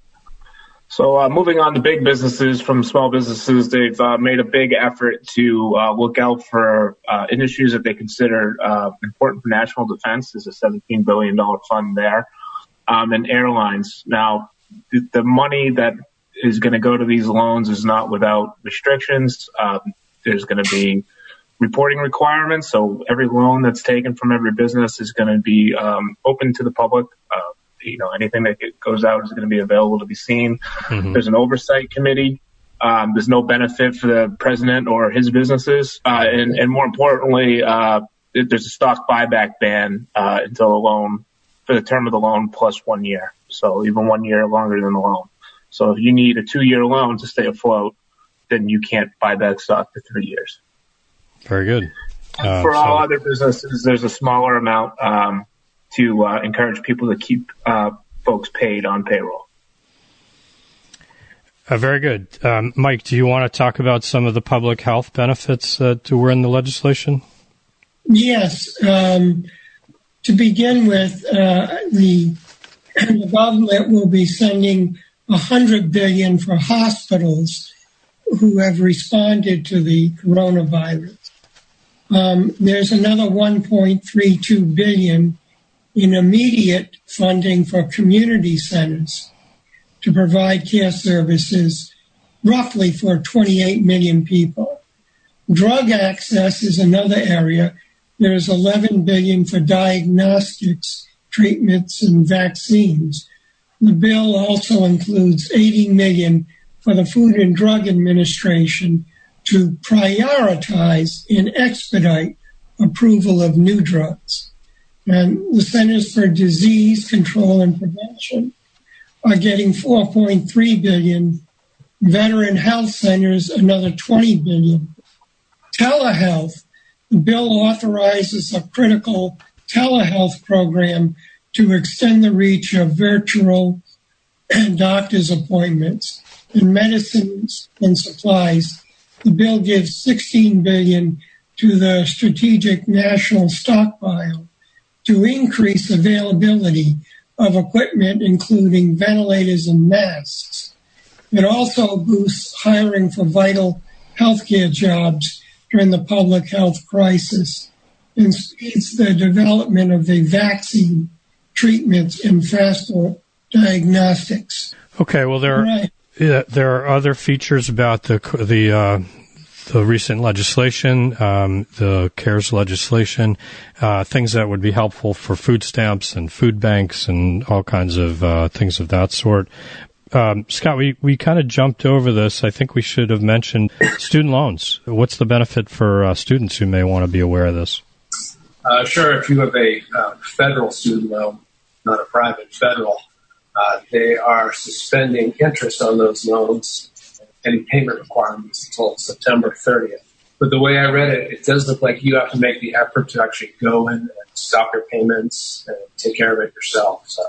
So uh, moving on to big businesses, from small businesses, they've uh, made a big effort to uh, look out for uh, industries that they consider uh, important for national defense. There's a seventeen billion dollars fund there. Um, and airlines. Now, the, the money that is going to go to these loans is not without restrictions. Um, there's going to be reporting requirements. So every loan that's taken from every business is going to be um, open to the public. Uh, you know, anything that goes out is going to be available to be seen. Mm-hmm. There's an oversight committee. Um, there's no benefit for the president or his businesses. Uh, and, and more importantly, uh, there's a stock buyback ban uh, until the loan, for the term of the loan plus one year. So even one year longer than the loan. So if you need a two-year loan to stay afloat, then you can't buy back stock for three years. Very good. Uh, for so. all other businesses, there's a smaller amount um, to uh, encourage people to keep uh, folks paid on payroll. Uh, very good. Um, Mike, do you want to talk about some of the public health benefits that were in the legislation? Yes. Um, to begin with, uh, the, the government will be sending one hundred billion dollars for hospitals who have responded to the coronavirus. Um, there's another one point three two billion dollars in immediate funding for community centers to provide care services roughly for twenty-eight million people. Drug access is another area. There is eleven billion dollars for diagnostics, treatments, and vaccines. The bill also includes eighty million dollars for the Food and Drug Administration to prioritize and expedite approval of new drugs. And the Centers for Disease Control and Prevention are getting four point three billion dollars. Veteran health centers, another twenty billion dollars. Telehealth, the bill authorizes a critical telehealth program to extend the reach of virtual and doctor's appointments. In medicines and supplies, the bill gives sixteen billion dollars to the Strategic National Stockpile to increase availability of equipment, including ventilators and masks. It also boosts hiring for vital healthcare jobs during the public health crisis and speeds the development of the vaccine, treatments, and faster diagnostics. Okay, well, there are, right. yeah, there are other features about the the uh, the recent legislation, um, the CARES legislation, uh, things that would be helpful for food stamps and food banks and all kinds of uh, things of that sort. Um, Scott, we, we kind of jumped over this. I think we should have mentioned student loans. What's the benefit for uh, students who may want to be aware of this? Uh, sure. If you have a uh, federal student loan, not a private, federal, uh, they are suspending interest on those loans, any payment requirements until September thirtieth. But the way I read it, it does look like you have to make the effort to actually go in and stop your payments and take care of it yourself. So.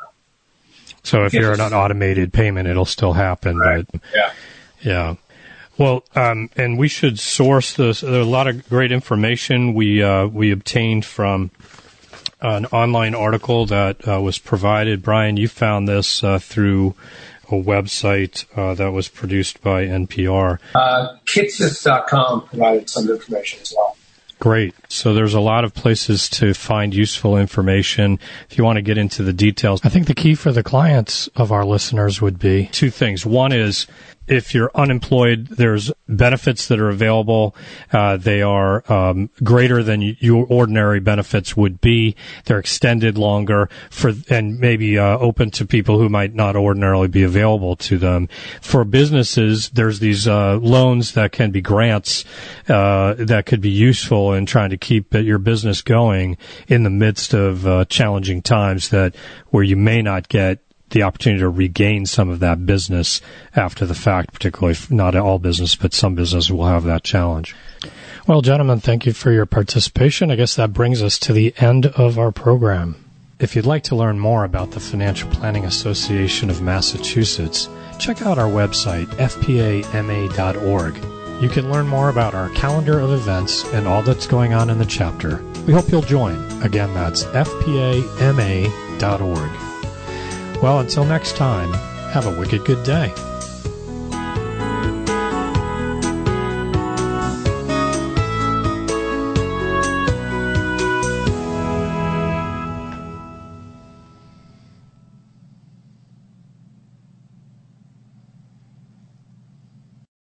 So if you're an automated payment, it'll still happen. Right. But yeah. Yeah. Well, um, and we should source this. There's a lot of great information we uh, we obtained from an online article that uh, was provided. Brian, you found this uh, through a website uh, that was produced by N P R. Uh, Kitsis dot com provided some information as well. Great. So there's a lot of places to find useful information. If you want to get into the details, I think the key for the clients of our listeners would be two things. One is if you're unemployed, there's benefits that are available. Uh, they are um, greater than your ordinary benefits would be. They're extended longer for, and maybe uh, open to people who might not ordinarily be available to them. For businesses, there's these uh, loans that can be grants uh, that could be useful in trying to keep your business going in the midst of uh, challenging times that where you may not get the opportunity to regain some of that business after the fact, particularly if not all business, but some business will have that challenge. Well, gentlemen, thank you for your participation. I guess that brings us to the end of our program. If you'd like to learn more about the Financial Planning Association of Massachusetts, check out our website, f p a m a dot org. You can learn more about our calendar of events and all that's going on in the chapter. We hope you'll join. Again, that's f p a m a dot org. Well, until next time, have a wicked good day.